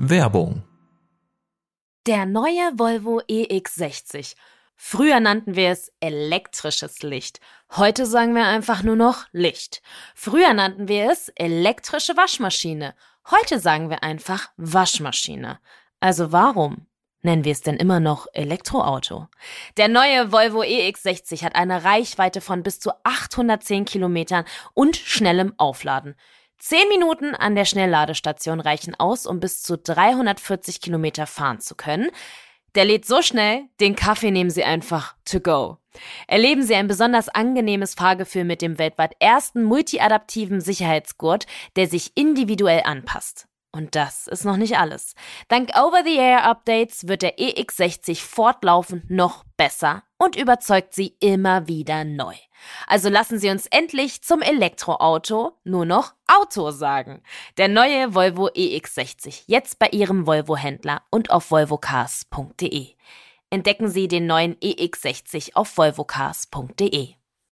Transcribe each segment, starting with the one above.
Werbung. Der neue Volvo EX60. Früher nannten wir es elektrisches Licht. Heute sagen wir einfach nur noch Licht. Früher nannten wir es elektrische Waschmaschine. Heute sagen wir einfach Waschmaschine. Also warum nennen wir es denn immer noch Elektroauto? Der neue Volvo EX60 hat eine Reichweite von bis zu 810 Kilometern und schnellem Aufladen. 10 Minuten an der Schnellladestation reichen aus, um bis zu 340 Kilometer fahren zu können. Der lädt so schnell, den Kaffee nehmen Sie einfach to go. Erleben Sie ein besonders angenehmes Fahrgefühl mit dem weltweit ersten multiadaptiven Sicherheitsgurt, der sich individuell anpasst. Und das ist noch nicht alles. Dank Over-the-Air-Updates wird der EX60 fortlaufend noch besser und überzeugt Sie immer wieder neu. Also lassen Sie uns endlich zum Elektroauto nur noch Auto sagen. Der neue Volvo EX60, jetzt bei Ihrem Volvo-Händler und auf volvocars.de. Entdecken Sie den neuen EX60 auf volvocars.de.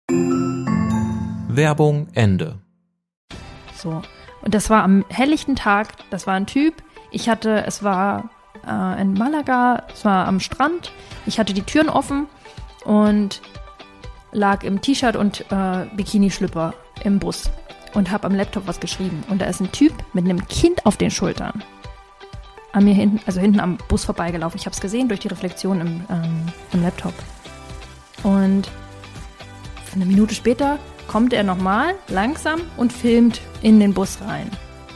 Werbung Ende. So. Und das war am helllichten Tag, das war ein Typ. Es war in Malaga, es war am Strand. Ich hatte die Türen offen und lag im T-Shirt und Bikini-Schlüpper im Bus und habe am Laptop was geschrieben. Und da ist ein Typ mit einem Kind auf den Schultern an mir hinten am Bus vorbeigelaufen. Ich habe es gesehen durch die Reflexion im Laptop. Und eine Minute später kommt er nochmal langsam und filmt in den Bus rein.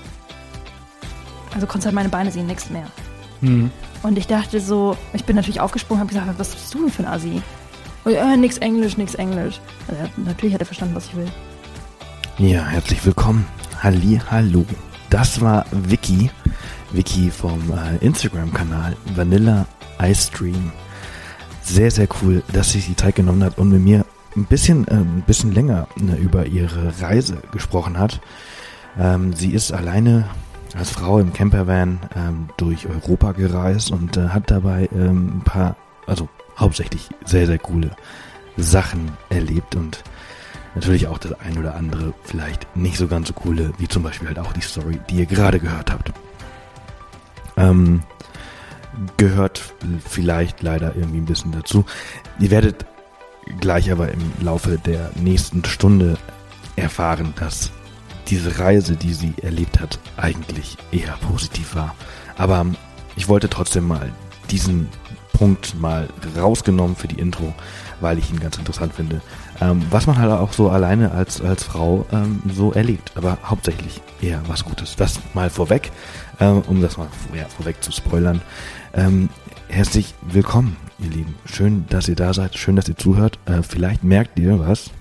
Also konntest halt meine Beine sehen, nichts mehr. Und ich dachte so, ich bin natürlich aufgesprungen und habe gesagt, was bist du denn für ein Assi? Und nix Englisch. Also natürlich hat er verstanden, was ich will. Ja, herzlich willkommen. Hallo. Das war Vicky vom Instagram-Kanal Vanilla Ice Stream. Sehr, sehr cool, dass sie sich die Zeit genommen hat und mit mir ein bisschen länger über ihre Reise gesprochen hat. Sie ist alleine als Frau im Campervan durch Europa gereist und hat dabei ein paar, also hauptsächlich sehr, sehr coole Sachen erlebt und natürlich auch das ein oder andere vielleicht nicht so ganz so coole, wie zum Beispiel halt auch die Story, die ihr gerade gehört habt. Gehört vielleicht leider irgendwie ein bisschen dazu. Ihr werdet gleich aber im Laufe der nächsten Stunde erfahren, dass diese Reise, die sie erlebt hat, eigentlich eher positiv war. Aber ich wollte trotzdem mal diesen Punkt mal rausgenommen für die Intro, weil ich ihn ganz interessant finde. Was man halt auch so alleine als Frau so erlebt, aber hauptsächlich eher was Gutes. Das mal vorweg, um das mal vorweg zu spoilern. Herzlich willkommen, ihr Lieben. Schön, dass ihr da seid. Schön, dass ihr zuhört. Vielleicht merkt ihr was.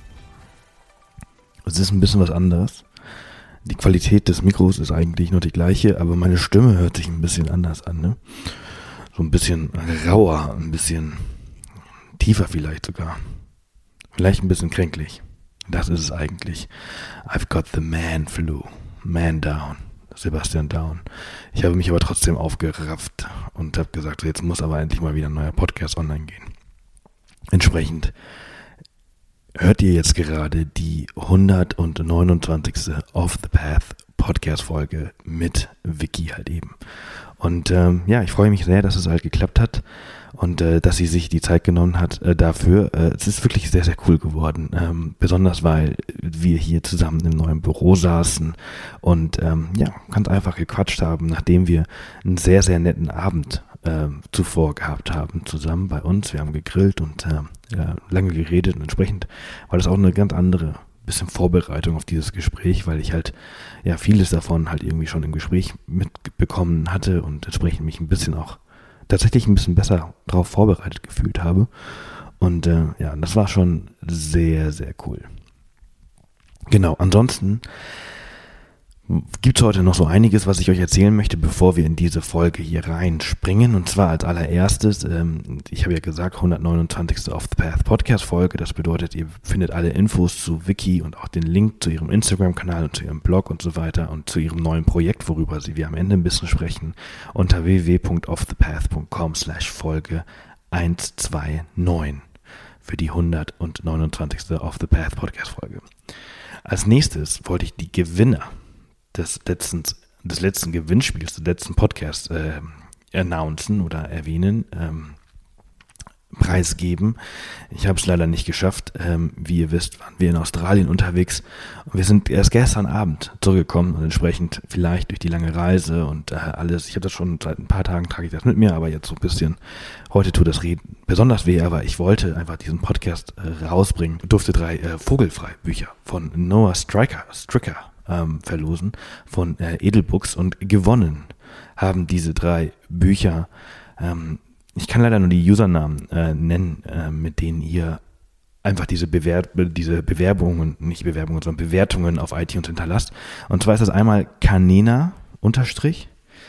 Es ist ein bisschen was anderes. Die Qualität des Mikros ist eigentlich noch die gleiche, aber meine Stimme hört sich ein bisschen anders an. Ne? So ein bisschen rauer, ein bisschen tiefer vielleicht sogar. Vielleicht ein bisschen kränklich. Das ist es eigentlich. I've got the man flu. Man down. Sebastian Down. Ich habe mich aber trotzdem aufgerafft und habe gesagt, jetzt muss aber endlich mal wieder ein neuer Podcast online gehen. Entsprechend hört ihr jetzt gerade die 129. Off the Path Podcast Folge mit Vicky halt eben. Und ich freue mich sehr, dass es halt geklappt hat und dass sie sich die Zeit genommen hat dafür. Es ist wirklich sehr, sehr cool geworden. Besonders, weil wir hier zusammen im neuen Büro saßen und ganz einfach gequatscht haben, nachdem wir einen sehr, sehr netten Abend zuvor gehabt haben zusammen bei uns. Wir haben gegrillt und lange geredet und entsprechend war das auch eine ganz andere bisschen Vorbereitung auf dieses Gespräch, weil ich halt vieles davon halt irgendwie schon im Gespräch mitbekommen hatte und entsprechend mich tatsächlich ein bisschen besser darauf vorbereitet gefühlt habe. Und das war schon sehr, sehr cool. Genau, ansonsten gibt es heute noch so einiges, was ich euch erzählen möchte, bevor wir in diese Folge hier reinspringen. Und zwar als allererstes, ich habe ja gesagt, 129. Off the Path Podcast Folge. Das bedeutet, ihr findet alle Infos zu Vicky und auch den Link zu ihrem Instagram-Kanal und zu ihrem Blog und so weiter und zu ihrem neuen Projekt, worüber wir am Ende ein bisschen sprechen, unter www.offthepath.com/Folge 129 für die 129. Off the Path Podcast Folge. Als nächstes wollte ich die Gewinner des des letzten Gewinnspiels, des letzten Podcasts announcen oder erwähnen, preisgeben. Ich habe es leider nicht geschafft. Wie ihr wisst, waren wir in Australien unterwegs und wir sind erst gestern Abend zurückgekommen und entsprechend vielleicht durch die lange Reise und alles. Ich habe das schon seit ein paar Tagen, trage ich das mit mir, aber jetzt so ein bisschen, heute tut das Reden besonders weh, aber ich wollte einfach diesen Podcast rausbringen. Ich durfte 3 Vogelfrei-Bücher von Noah Stricker verlosen von Edelbooks und gewonnen haben diese 3 Bücher. Ich kann leider nur die Usernamen nennen, mit denen ihr einfach diese Bewerbungen, nicht Bewerbungen, sondern Bewertungen auf iTunes hinterlasst. Und zwar ist das einmal Kanena _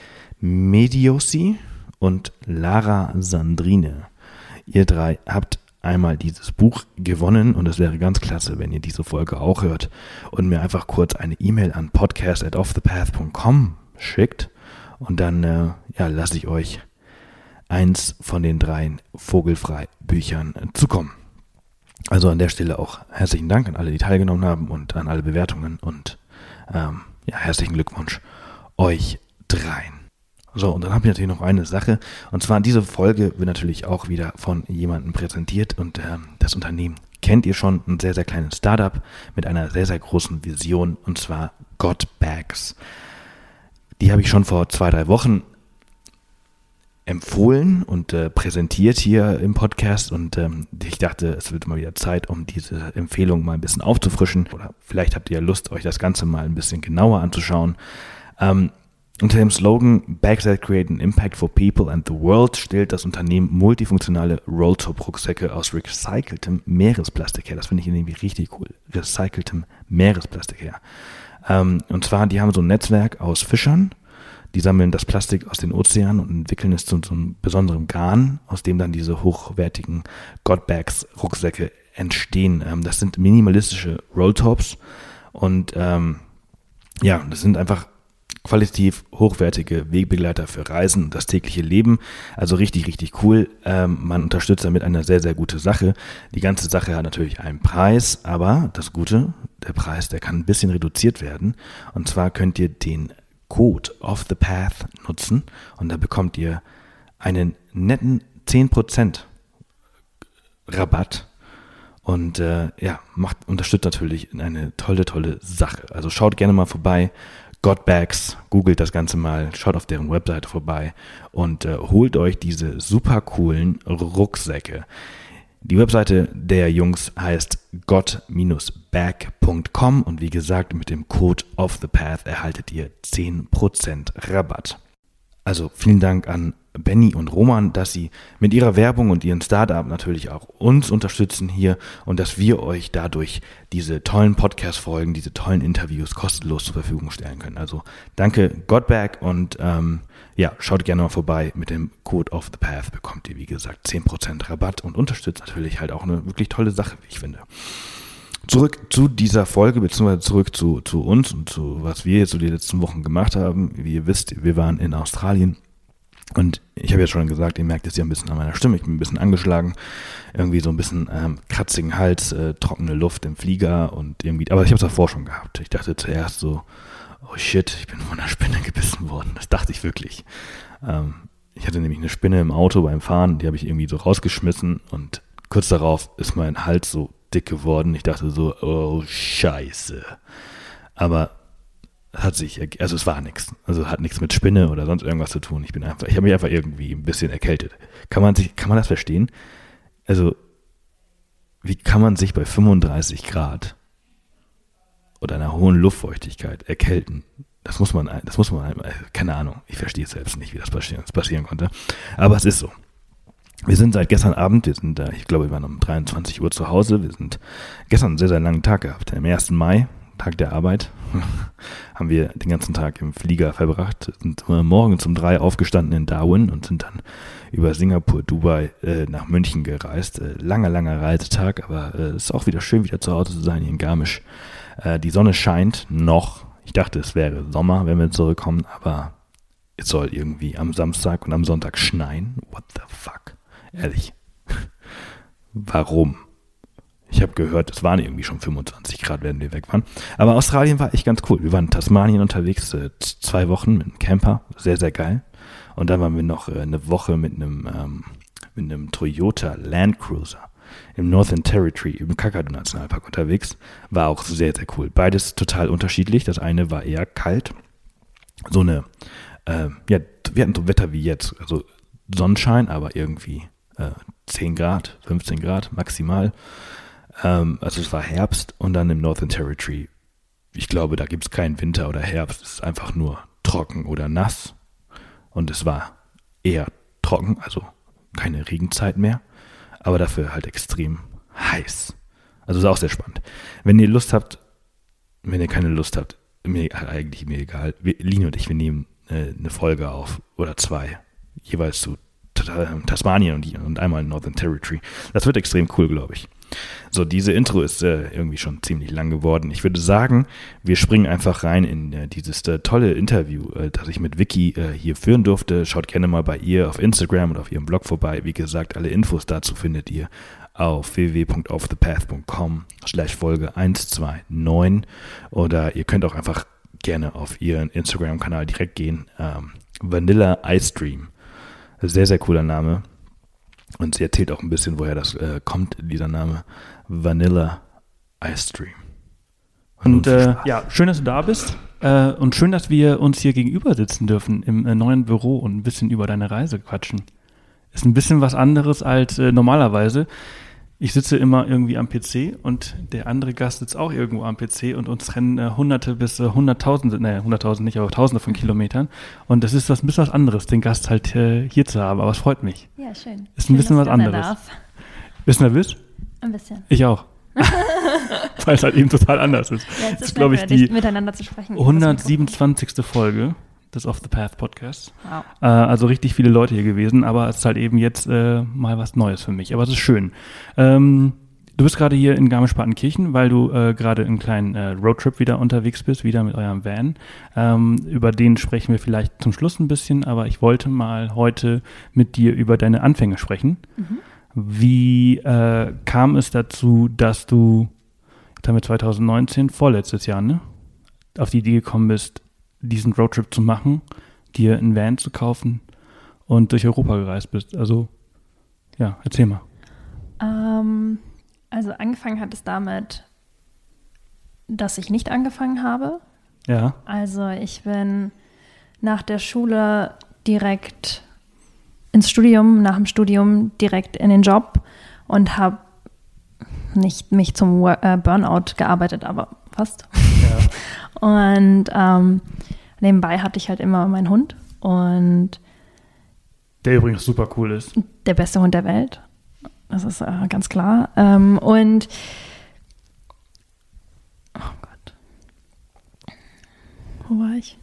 Mediosi und Lara Sandrine. Ihr 3 habt einmal dieses Buch gewonnen und es wäre ganz klasse, wenn ihr diese Folge auch hört und mir einfach kurz eine E-Mail an podcast@offthepath.com schickt und dann lasse ich euch eins von den 3 Vogelfrei-Büchern zukommen. Also an der Stelle auch herzlichen Dank an alle, die teilgenommen haben und an alle Bewertungen und herzlichen Glückwunsch euch 3. So, und dann habe ich natürlich noch eine Sache, und zwar diese Folge wird natürlich auch wieder von jemandem präsentiert und das Unternehmen kennt ihr schon, ein sehr, sehr kleines Startup mit einer sehr, sehr großen Vision, und zwar GodBags. Die habe ich schon vor 2-3 Wochen empfohlen und präsentiert hier im Podcast und ich dachte, es wird mal wieder Zeit, um diese Empfehlung mal ein bisschen aufzufrischen oder vielleicht habt ihr Lust, euch das Ganze mal ein bisschen genauer anzuschauen. Unter dem Slogan Bags that create an impact for people and the world stellt das Unternehmen multifunktionale Rolltop-Rucksäcke aus recyceltem Meeresplastik her. Das finde ich irgendwie richtig cool. Recyceltem Meeresplastik her. Und zwar, die haben so ein Netzwerk aus Fischern. Die sammeln das Plastik aus den Ozeanen und entwickeln es zu so einem besonderen Garn, aus dem dann diese hochwertigen GodBags-Rucksäcke entstehen. Das sind minimalistische Rolltops und das sind einfach qualitativ hochwertige Wegbegleiter für Reisen und das tägliche Leben. Also richtig, richtig cool. Man unterstützt damit eine sehr, sehr gute Sache. Die ganze Sache hat natürlich einen Preis, aber das Gute, der Preis, der kann ein bisschen reduziert werden. Und zwar könnt ihr den Code Off the Path nutzen und da bekommt ihr einen netten 10% Rabatt und unterstützt natürlich eine tolle, tolle Sache. Also schaut gerne mal vorbei, GodBags, googelt das Ganze mal, schaut auf deren Webseite vorbei und holt euch diese super coolen Rucksäcke. Die Webseite der Jungs heißt god-bag.com und wie gesagt, mit dem Code Off the Path erhaltet ihr 10% Rabatt. Also vielen Dank an Benny und Roman, dass sie mit ihrer Werbung und ihren Startup natürlich auch uns unterstützen hier und dass wir euch dadurch diese tollen Podcast-Folgen, diese tollen Interviews kostenlos zur Verfügung stellen können. Also danke GodBag und schaut gerne mal vorbei. Mit dem Code Off the Path bekommt ihr, wie gesagt, 10% Rabatt und unterstützt natürlich halt auch eine wirklich tolle Sache, wie ich finde. Zurück zu dieser Folge, beziehungsweise zurück zu uns und zu was wir jetzt so die letzten Wochen gemacht haben. Wie ihr wisst, wir waren in Australien und ich habe ja schon gesagt, ihr merkt es ja ein bisschen an meiner Stimme, ich bin ein bisschen angeschlagen, irgendwie so ein bisschen kratzigen Hals, trockene Luft im Flieger und irgendwie, aber ich habe es davor schon gehabt. Ich dachte zuerst so, oh shit, ich bin von einer Spinne gebissen worden. Das dachte ich wirklich. Ich hatte nämlich eine Spinne im Auto beim Fahren, die habe ich irgendwie so rausgeschmissen und kurz darauf ist mein Hals so dick geworden. Ich dachte so, oh scheiße. Aber es war nichts. Also hat nichts mit Spinne oder sonst irgendwas zu tun. Ich habe mich einfach irgendwie ein bisschen erkältet. Kann man das verstehen? Also, wie kann man sich bei 35 Grad oder einer hohen Luftfeuchtigkeit erkälten? Das muss man, keine Ahnung. Ich verstehe es selbst nicht, wie das passieren konnte. Aber es ist so. Wir sind seit gestern Abend, ich glaube, wir waren um 23 Uhr zu Hause. Wir sind gestern einen sehr, sehr langen Tag gehabt. Am 1. Mai, Tag der Arbeit, haben wir den ganzen Tag im Flieger verbracht. Sind morgens um 3 aufgestanden in Darwin und sind dann über Singapur, Dubai nach München gereist. Langer Reisetag, aber es ist auch wieder schön, wieder zu Hause zu sein hier in Garmisch. Die Sonne scheint noch. Ich dachte, es wäre Sommer, wenn wir zurückkommen, aber es soll irgendwie am Samstag und am Sonntag schneien. What the fuck? Ehrlich. Warum? Ich habe gehört, es waren irgendwie schon 25 Grad, während wir weg waren. Aber Australien war echt ganz cool. Wir waren in Tasmanien unterwegs, 2 Wochen mit einem Camper, sehr, sehr geil. Und dann waren wir noch eine Woche mit einem Toyota Land Cruiser im Northern Territory, im Kakadu-Nationalpark unterwegs. War auch sehr, sehr cool. Beides total unterschiedlich. Das eine war eher kalt. Wir hatten so Wetter wie jetzt, also Sonnenschein, aber irgendwie 10 Grad, 15 Grad maximal. Also es war Herbst und dann im Northern Territory, ich glaube, da gibt es keinen Winter oder Herbst, es ist einfach nur trocken oder nass und es war eher trocken, also keine Regenzeit mehr, aber dafür halt extrem heiß. Also ist auch sehr spannend. Wenn ihr Lust habt, wenn ihr keine Lust habt, mir egal, Lini und ich, wir nehmen eine Folge auf oder 2, jeweils zu Tasmanien und einmal in Northern Territory. Das wird extrem cool, glaube ich. So, diese Intro ist irgendwie schon ziemlich lang geworden. Ich würde sagen, wir springen einfach rein in dieses tolle Interview, das ich mit Vicky hier führen durfte. Schaut gerne mal bei ihr auf Instagram und auf ihrem Blog vorbei. Wie gesagt, alle Infos dazu findet ihr auf www.offthepath.com/Folge 129 oder ihr könnt auch einfach gerne auf ihren Instagram-Kanal direkt gehen. Vanilla Ice Dream. Sehr, sehr cooler Name. Und sie erzählt auch ein bisschen, woher das kommt, dieser Name. Vanilla Ice Dream. Und schön, dass du da bist. Und schön, dass wir uns hier gegenüber sitzen dürfen im neuen Büro und ein bisschen über deine Reise quatschen. Ist ein bisschen was anderes als normalerweise. Ich sitze immer irgendwie am PC und der andere Gast sitzt auch irgendwo am PC und uns trennen Hunderte bis Hunderttausende, 100.000 nicht, aber Tausende von Kilometern. Und das ist ein bisschen was anderes, den Gast halt hier zu haben, aber es freut mich. Ja, schön. Ist schön, ein bisschen was anderes. Bist du nervös? Ein bisschen. Ich auch. Weil es halt eben total anders ist. Ja, das ist, glaube ich, die miteinander zu sprechen. 127. Folge des Off the Path Podcasts. Wow. Also richtig viele Leute hier gewesen, aber es ist halt eben jetzt mal was Neues für mich. Aber es ist schön. Du bist gerade hier in Garmisch-Partenkirchen, weil du gerade einen kleinen Roadtrip wieder unterwegs bist, wieder mit eurem Van. Über den sprechen wir vielleicht zum Schluss ein bisschen, aber ich wollte mal heute mit dir über deine Anfänge sprechen. Mhm. Wie kam es dazu, dass du, jetzt haben wir 2019, vorletztes Jahr, ne, auf die Idee gekommen bist, diesen Roadtrip zu machen, dir einen Van zu kaufen und durch Europa gereist bist? Also, ja, erzähl mal. Also angefangen hat es damit, dass ich nicht angefangen habe. Ja. Also ich bin nach der Schule direkt ins Studium, nach dem Studium direkt in den Job und habe nicht mich zum Burnout gearbeitet, aber fast. Ja. Und nebenbei hatte ich halt immer meinen Hund und der übrigens super cool ist. Der beste Hund der Welt. Das ist ganz klar. Und oh Gott. Wo war ich?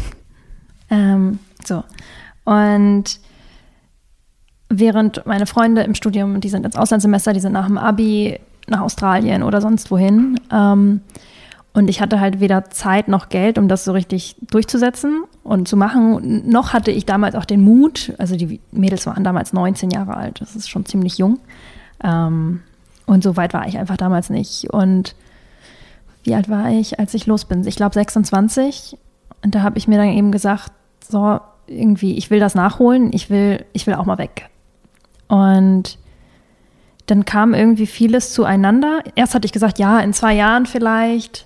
So. Und während meine Freunde im Studium, die sind ins Auslandssemester, die sind nach dem Abi nach Australien oder sonst wohin. Und ich hatte halt weder Zeit noch Geld, um das so richtig durchzusetzen und zu machen. Noch hatte ich damals auch den Mut, also die Mädels waren damals 19 Jahre alt, das ist schon ziemlich jung. Und so weit war ich einfach damals nicht. Und wie alt war ich, als ich los bin? Ich glaube 26. Und da habe ich mir dann eben gesagt, so irgendwie, ich will das nachholen, ich will auch mal weg. Und dann kam irgendwie vieles zueinander. Erst hatte ich gesagt, ja, in 2 Jahren vielleicht.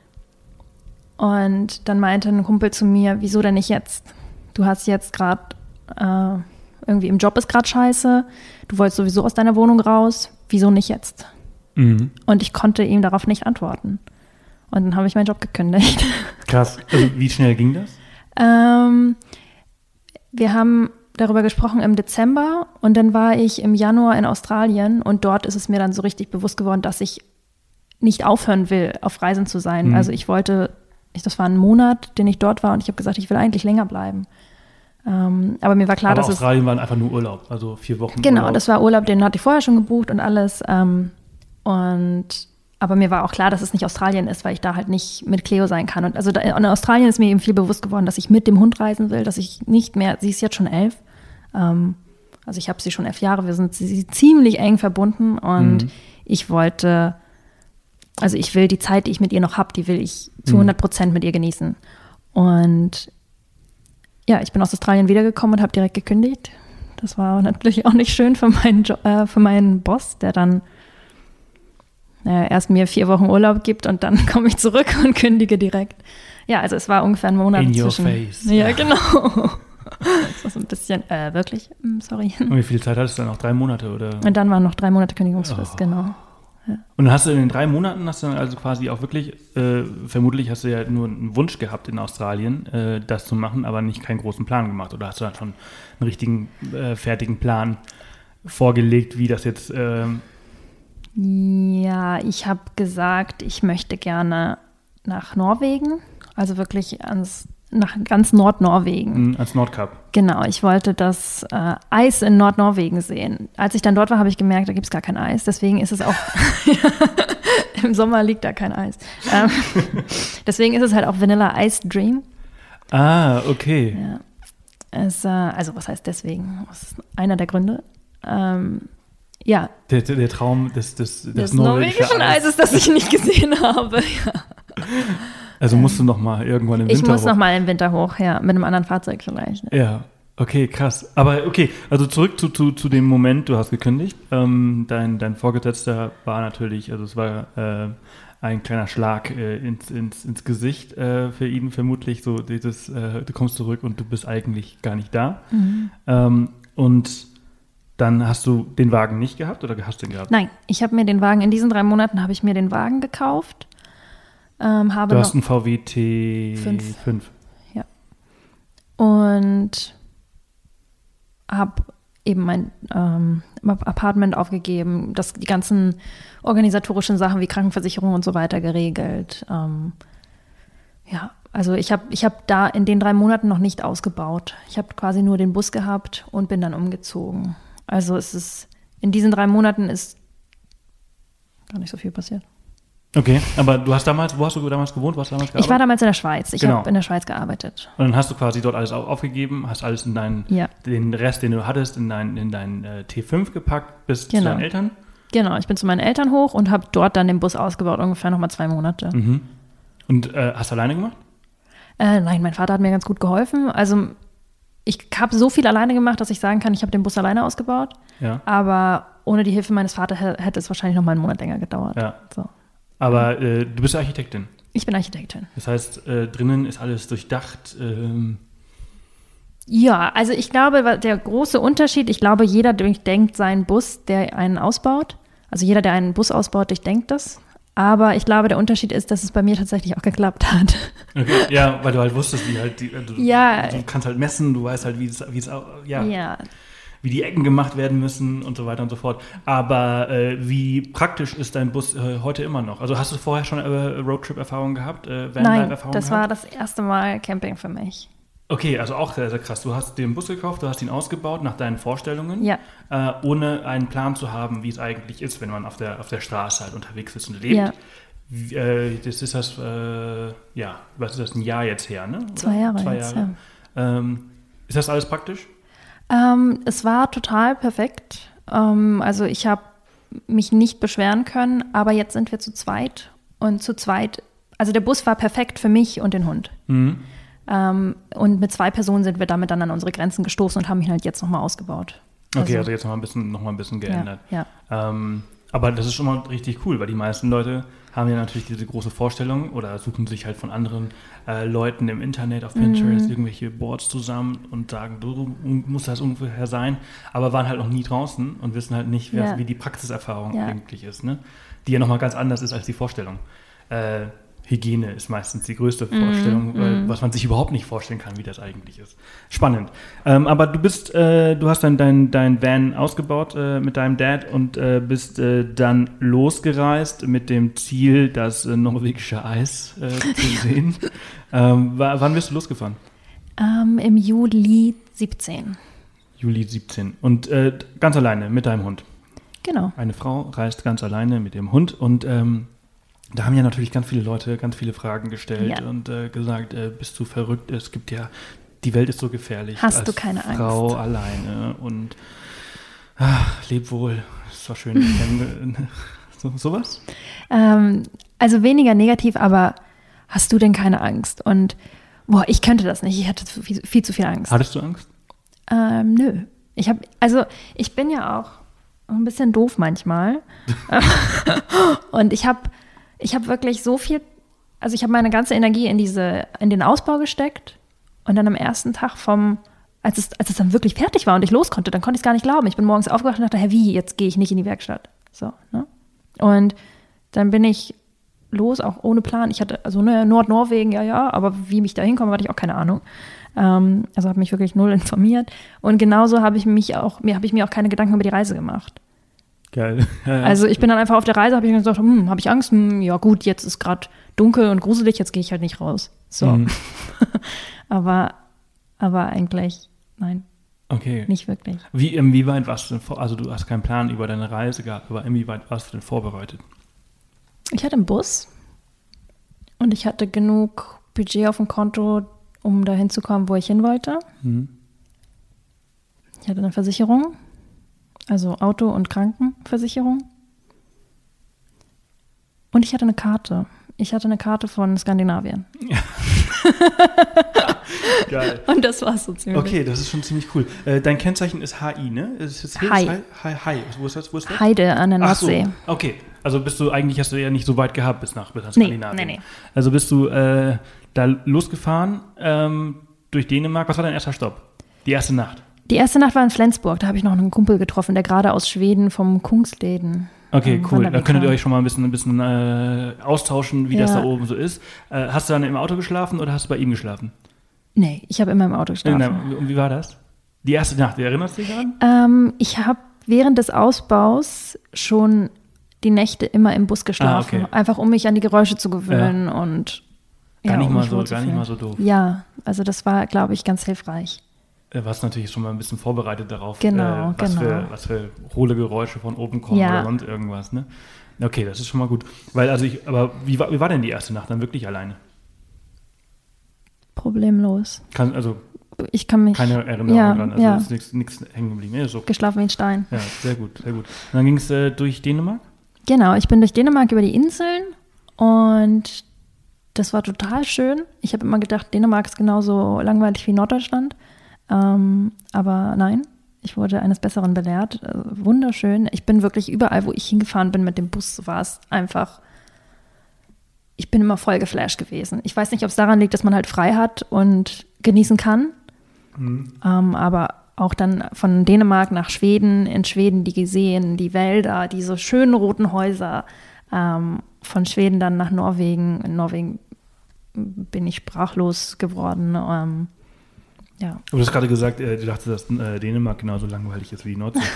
Und dann meinte ein Kumpel zu mir, wieso denn nicht jetzt? Du hast jetzt gerade, irgendwie im Job ist gerade scheiße, du wolltest sowieso aus deiner Wohnung raus, wieso nicht jetzt? Mhm. Und ich konnte ihm darauf nicht antworten. Und dann habe ich meinen Job gekündigt. Krass. Also wie schnell ging das? Wir haben darüber gesprochen im Dezember und dann war ich im Januar in Australien und dort ist es mir dann so richtig bewusst geworden, dass ich nicht aufhören will, auf Reisen zu sein. Mhm. Also das war ein Monat, den ich dort war und ich habe gesagt, ich will eigentlich länger bleiben. Aber mir war klar, dass Australien war einfach nur Urlaub, also 4 Wochen Genau, Urlaub. Das war Urlaub, den hatte ich vorher schon gebucht und alles. Aber mir war auch klar, dass es nicht Australien ist, weil ich da halt nicht mit Cleo sein kann. Und also in Australien ist mir eben viel bewusst geworden, dass ich mit dem Hund reisen will, dass ich nicht mehr, sie ist jetzt schon 11, also ich habe sie schon 11 Jahre, wir sind ziemlich eng verbunden und ich will die Zeit, die ich mit ihr noch habe, die will ich zu 100% mit ihr genießen. Und ja, ich bin aus Australien wiedergekommen und habe direkt gekündigt. Das war natürlich auch nicht schön für meinen Boss, der dann erst mir 4 Wochen Urlaub gibt und dann komme ich zurück und kündige direkt. Ja, also es war ungefähr ein Monat In your zwischen. face. Ja, genau. Das war so ein bisschen, wirklich, sorry. Und wie viel Zeit hattest du dann? Noch 3 Monate, oder? Und dann waren noch 3 Monate Kündigungsfrist, genau. Ja. Und hast du in den 3 Monaten, hast du dann also quasi auch wirklich, vermutlich hast du ja nur einen Wunsch gehabt in Australien, das zu machen, aber keinen großen Plan gemacht. Oder hast du dann schon einen richtigen, fertigen Plan vorgelegt, wie das jetzt... Ja, ich habe gesagt, ich möchte gerne nach Norwegen, also wirklich nach ganz Nordnorwegen. Als Nordkap. Genau, ich wollte das Eis in Nordnorwegen sehen. Als ich dann dort war, habe ich gemerkt, da gibt es gar kein Eis. Deswegen ist es auch, im Sommer liegt da kein Eis. Deswegen ist es halt auch Vanilla Ice Dream. Ah, okay. Ja. Also was heißt deswegen? Das ist einer der Gründe. Ja. Der Traum des norwegischen Eises, das ich nicht gesehen habe. Ja. Also musst du noch mal irgendwann im Winter Ich muss noch mal im Winter hoch, ja, mit einem anderen Fahrzeug vielleicht. Ne? Ja, okay, krass. Aber okay, also zurück zu dem Moment, du hast gekündigt. Dein Vorgesetzter war natürlich, also es war ein kleiner Schlag ins Gesicht für ihn vermutlich, so dieses, du kommst zurück und du bist eigentlich gar nicht da. Und dann hast du den Wagen nicht gehabt oder hast du den gehabt? Nein, ich habe mir den Wagen, in diesen 3 Monaten habe ich mir den Wagen gekauft. Du hast einen VW T5. Ja. Und habe eben mein Apartment aufgegeben, die ganzen organisatorischen Sachen wie Krankenversicherung und so weiter geregelt. Ja, also ich hab da in den 3 Monaten noch nicht ausgebaut. Ich habe quasi nur den Bus gehabt und bin dann umgezogen. Also in diesen 3 Monaten ist gar nicht so viel passiert. Okay, aber wo hast du damals gewohnt? Ich war damals in der Schweiz. Ich Genau. habe in der Schweiz gearbeitet. Und dann hast du quasi dort alles aufgegeben, hast alles in den Rest, den du hattest, in dein T5 gepackt, bis zu deinen Eltern? Genau, ich bin zu meinen Eltern hoch und habe dort dann den Bus ausgebaut, ungefähr nochmal 2 Monate. Mhm. Und hast du alleine gemacht? Nein, mein Vater hat mir ganz gut geholfen. Also ich habe so viel alleine gemacht, dass ich sagen kann, ich habe den Bus alleine ausgebaut. Ja. Aber ohne die Hilfe meines Vaters hätte es wahrscheinlich noch mal einen Monat länger gedauert. Ja. So. Aber du bist Architektin. Ich bin Architektin. Das heißt, drinnen ist alles durchdacht. Ja, also ich glaube, der große Unterschied, ich glaube, jeder durchdenkt seinen Bus, der einen ausbaut. Also jeder, der einen Bus ausbaut, durchdenkt das. Aber ich glaube, der Unterschied ist, dass es bei mir tatsächlich auch geklappt hat. Okay, ja, weil du halt wusstest, du kannst halt messen, du weißt halt, wie die Ecken gemacht werden müssen und so weiter und so fort. Aber wie praktisch ist dein Bus heute immer noch? Also hast du vorher schon Roadtrip-Erfahrungen gehabt? Nein, das war das erste Mal Camping für mich. Okay, also auch sehr, sehr krass. Du hast den Bus gekauft, du hast ihn ausgebaut nach deinen Vorstellungen, ja. Ohne einen Plan zu haben, wie es eigentlich ist, wenn man auf der Straße halt unterwegs ist und lebt. Ja. Das ist was ist das, ein Jahr jetzt her, ne? Oder? 2 Jahre 2 jetzt, Jahre. ja. Ist das alles praktisch? Es war total perfekt. Also ich habe mich nicht beschweren können, aber jetzt sind wir zu zweit. Und zu zweit, also der Bus war perfekt für mich und den Hund. Mhm. Und mit 2 Personen sind wir damit dann an unsere Grenzen gestoßen und haben ihn halt jetzt nochmal ausgebaut. Okay, also jetzt noch mal ein bisschen geändert. Ja. Aber das ist schon mal richtig cool, weil die meisten Leute haben ja natürlich diese große Vorstellung oder suchen sich halt von anderen Leuten im Internet auf Pinterest irgendwelche Boards zusammen und sagen, du musst das ungefähr sein, aber waren halt noch nie draußen und wissen halt nicht, wie die Praxiserfahrung eigentlich ist, ne? Die ja nochmal ganz anders ist als die Vorstellung. Hygiene ist meistens die größte Vorstellung, was man sich überhaupt nicht vorstellen kann, wie das eigentlich ist. Spannend. Aber du hast dann dein Van ausgebaut mit deinem Dad und bist dann losgereist mit dem Ziel, das norwegische Eis zu sehen. Wann bist du losgefahren? Im Juli 17. Juli 17. Und ganz alleine mit deinem Hund? Genau. Eine Frau reist ganz alleine mit dem Hund und da haben ja natürlich ganz viele Leute ganz viele Fragen gestellt und gesagt, bist du verrückt? Es gibt ja, die Welt ist so gefährlich. Hast du keine Frau Angst? Alleine und leb wohl. Ist zwar schön, Sowas? Also weniger negativ, aber hast du denn keine Angst? Und ich könnte das nicht. Ich hatte viel zu viel Angst. Hattest du Angst? Nö. Ich bin ja auch ein bisschen doof manchmal. Und ich habe wirklich so viel, also ich habe meine ganze Energie in den Ausbau gesteckt und dann am ersten Tag als es dann wirklich fertig war und ich los konnte, dann konnte ich es gar nicht glauben. Ich bin morgens aufgewacht und dachte, wie, jetzt gehe ich nicht in die Werkstatt. So, ne? Und dann bin ich los, auch ohne Plan. Ich hatte, also Nordnorwegen, ja, aber wie mich da hinkomme, hatte ich auch keine Ahnung. Also habe mich wirklich null informiert. Und genauso habe ich mir auch keine Gedanken über die Reise gemacht. Geil. Ja. Also ich bin dann einfach auf der Reise, habe ich mir gesagt, habe ich Angst? Ja gut, jetzt ist gerade dunkel und gruselig, jetzt gehe ich halt nicht raus. So. aber eigentlich, nein. Okay. Nicht wirklich. Inwieweit warst du denn also du hast keinen Plan über deine Reise gehabt, aber inwieweit warst du denn vorbereitet? Ich hatte einen Bus und ich hatte genug Budget auf dem Konto, um dahin zu kommen, wo ich hin wollte. Ich hatte eine Versicherung, also Auto- und Krankenversicherung. Und ich hatte eine Karte. Ich hatte eine Karte von Skandinavien. Geil. Und das war so ziemlich. Okay, das ist schon ziemlich cool. Dein Kennzeichen ist HI, ne? Ist es Hai. Hai. Wo ist das? Heide an der Nordsee. Ach so, okay. Also hast du ja nicht so weit gehabt bis nach Skandinavien. Nee. Also bist du da losgefahren durch Dänemark. Was war dein erster Stopp? Die erste Nacht? Die erste Nacht war in Flensburg. Da habe ich noch einen Kumpel getroffen, der gerade aus Schweden vom Kungsläden. Okay, cool. Da könntet ihr euch schon mal ein bisschen austauschen, wie das da oben so ist. Hast du dann im Auto geschlafen oder hast du bei ihm geschlafen? Nee, ich habe immer im Auto geschlafen. Und wie war das? Die erste Nacht, erinnerst du dich daran? Ich habe während des Ausbaus schon die Nächte immer im Bus geschlafen. Okay. Einfach um mich an die Geräusche zu gewöhnen und gar nicht mal so doof. Ja, also das war, glaube ich, ganz hilfreich. Warst natürlich schon mal ein bisschen vorbereitet darauf, Genau. was für hohle Geräusche von oben kommen oder sonst irgendwas, ne? Okay, das ist schon mal gut. Aber wie war denn die erste Nacht dann wirklich alleine? Problemlos. Ich kann mich... Keine Erinnerung dran, also ist nichts hängen geblieben. Ja, so. Geschlafen wie ein Stein. Ja, sehr gut. Und dann ging es durch Dänemark? Genau, ich bin durch Dänemark über die Inseln und das war total schön. Ich habe immer gedacht, Dänemark ist genauso langweilig wie Norddeutschland. Aber nein, ich wurde eines Besseren belehrt. Wunderschön. Ich bin wirklich überall, wo ich hingefahren bin mit dem Bus, war es einfach, ich bin immer voll geflasht gewesen. Ich weiß nicht, ob es daran liegt, dass man halt frei hat und genießen kann. Aber auch dann von Dänemark nach Schweden, in Schweden die Seen, die Wälder, diese schönen roten Häuser. Von Schweden dann nach Norwegen. In Norwegen bin ich sprachlos geworden. Ja. Du hast gerade gesagt, du dachtest, dass Dänemark genauso langweilig ist wie die Nordsee.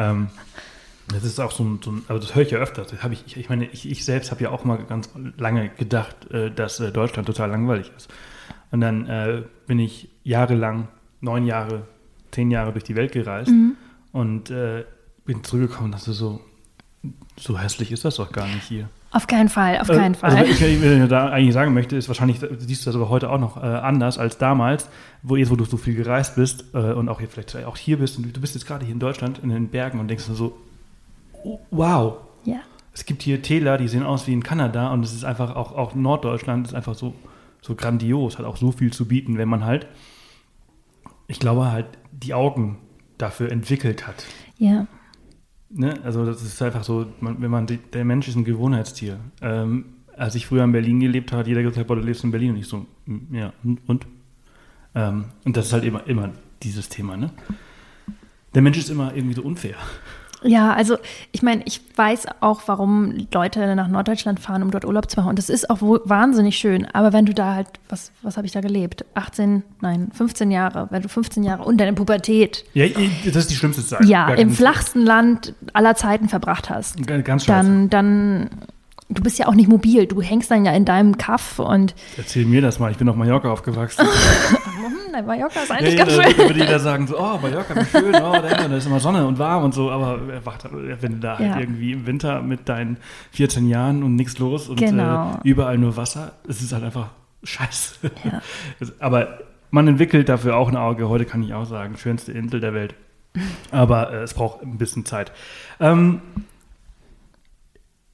Das ist auch so ein, also das höre ich ja öfter. Ich meine, ich selbst habe ja auch mal ganz lange gedacht, dass Deutschland total langweilig ist. Und dann bin ich jahrelang, 9 Jahre, 10 Jahre durch die Welt gereist und bin zurückgekommen und dachte so hässlich ist das doch gar nicht hier. Auf keinen Fall. Also, was ich da eigentlich sagen möchte, ist wahrscheinlich, siehst du das aber heute auch noch anders als damals, wo du so viel gereist bist und auch jetzt vielleicht auch hier bist und du bist jetzt gerade hier in Deutschland in den Bergen und denkst so, oh, wow, ja. Es gibt hier Täler, die sehen aus wie in Kanada und es ist einfach auch Norddeutschland ist einfach so grandios, hat auch so viel zu bieten, wenn man halt, ich glaube halt, die Augen dafür entwickelt hat. Ja. Ne? Also das ist einfach so, der Mensch ist ein Gewohnheitstier. Als ich früher in Berlin gelebt habe, hat jeder gesagt, boah, du lebst in Berlin und ich so, ja, und? Und das ist halt immer dieses Thema, ne? Der Mensch ist immer irgendwie so unfair. Ja, also ich meine, ich weiß auch, warum Leute nach Norddeutschland fahren, um dort Urlaub zu machen. Und das ist auch wahnsinnig schön. Aber wenn du da halt, was habe ich da gelebt? 15 Jahre. Wenn du 15 Jahre und deine Pubertät. Ja, das ist die schlimmste Zeit. Ja, im flachsten Land aller Zeiten verbracht hast. Ganz scheiße. Dann du bist ja auch nicht mobil. Du hängst dann ja in deinem Kaff und... Erzähl mir das mal. Ich bin auf Mallorca aufgewachsen. Mallorca ist eigentlich ganz schön. schön. Da würde jeder sagen so, oh, Mallorca, wie schön, da ist immer Sonne und warm und so, aber wenn du da halt irgendwie im Winter mit deinen 14 Jahren und nichts los und überall nur Wasser, es ist halt einfach scheiße. Ja. Aber man entwickelt dafür auch ein Auge, heute kann ich auch sagen, schönste Insel der Welt. Aber es braucht ein bisschen Zeit.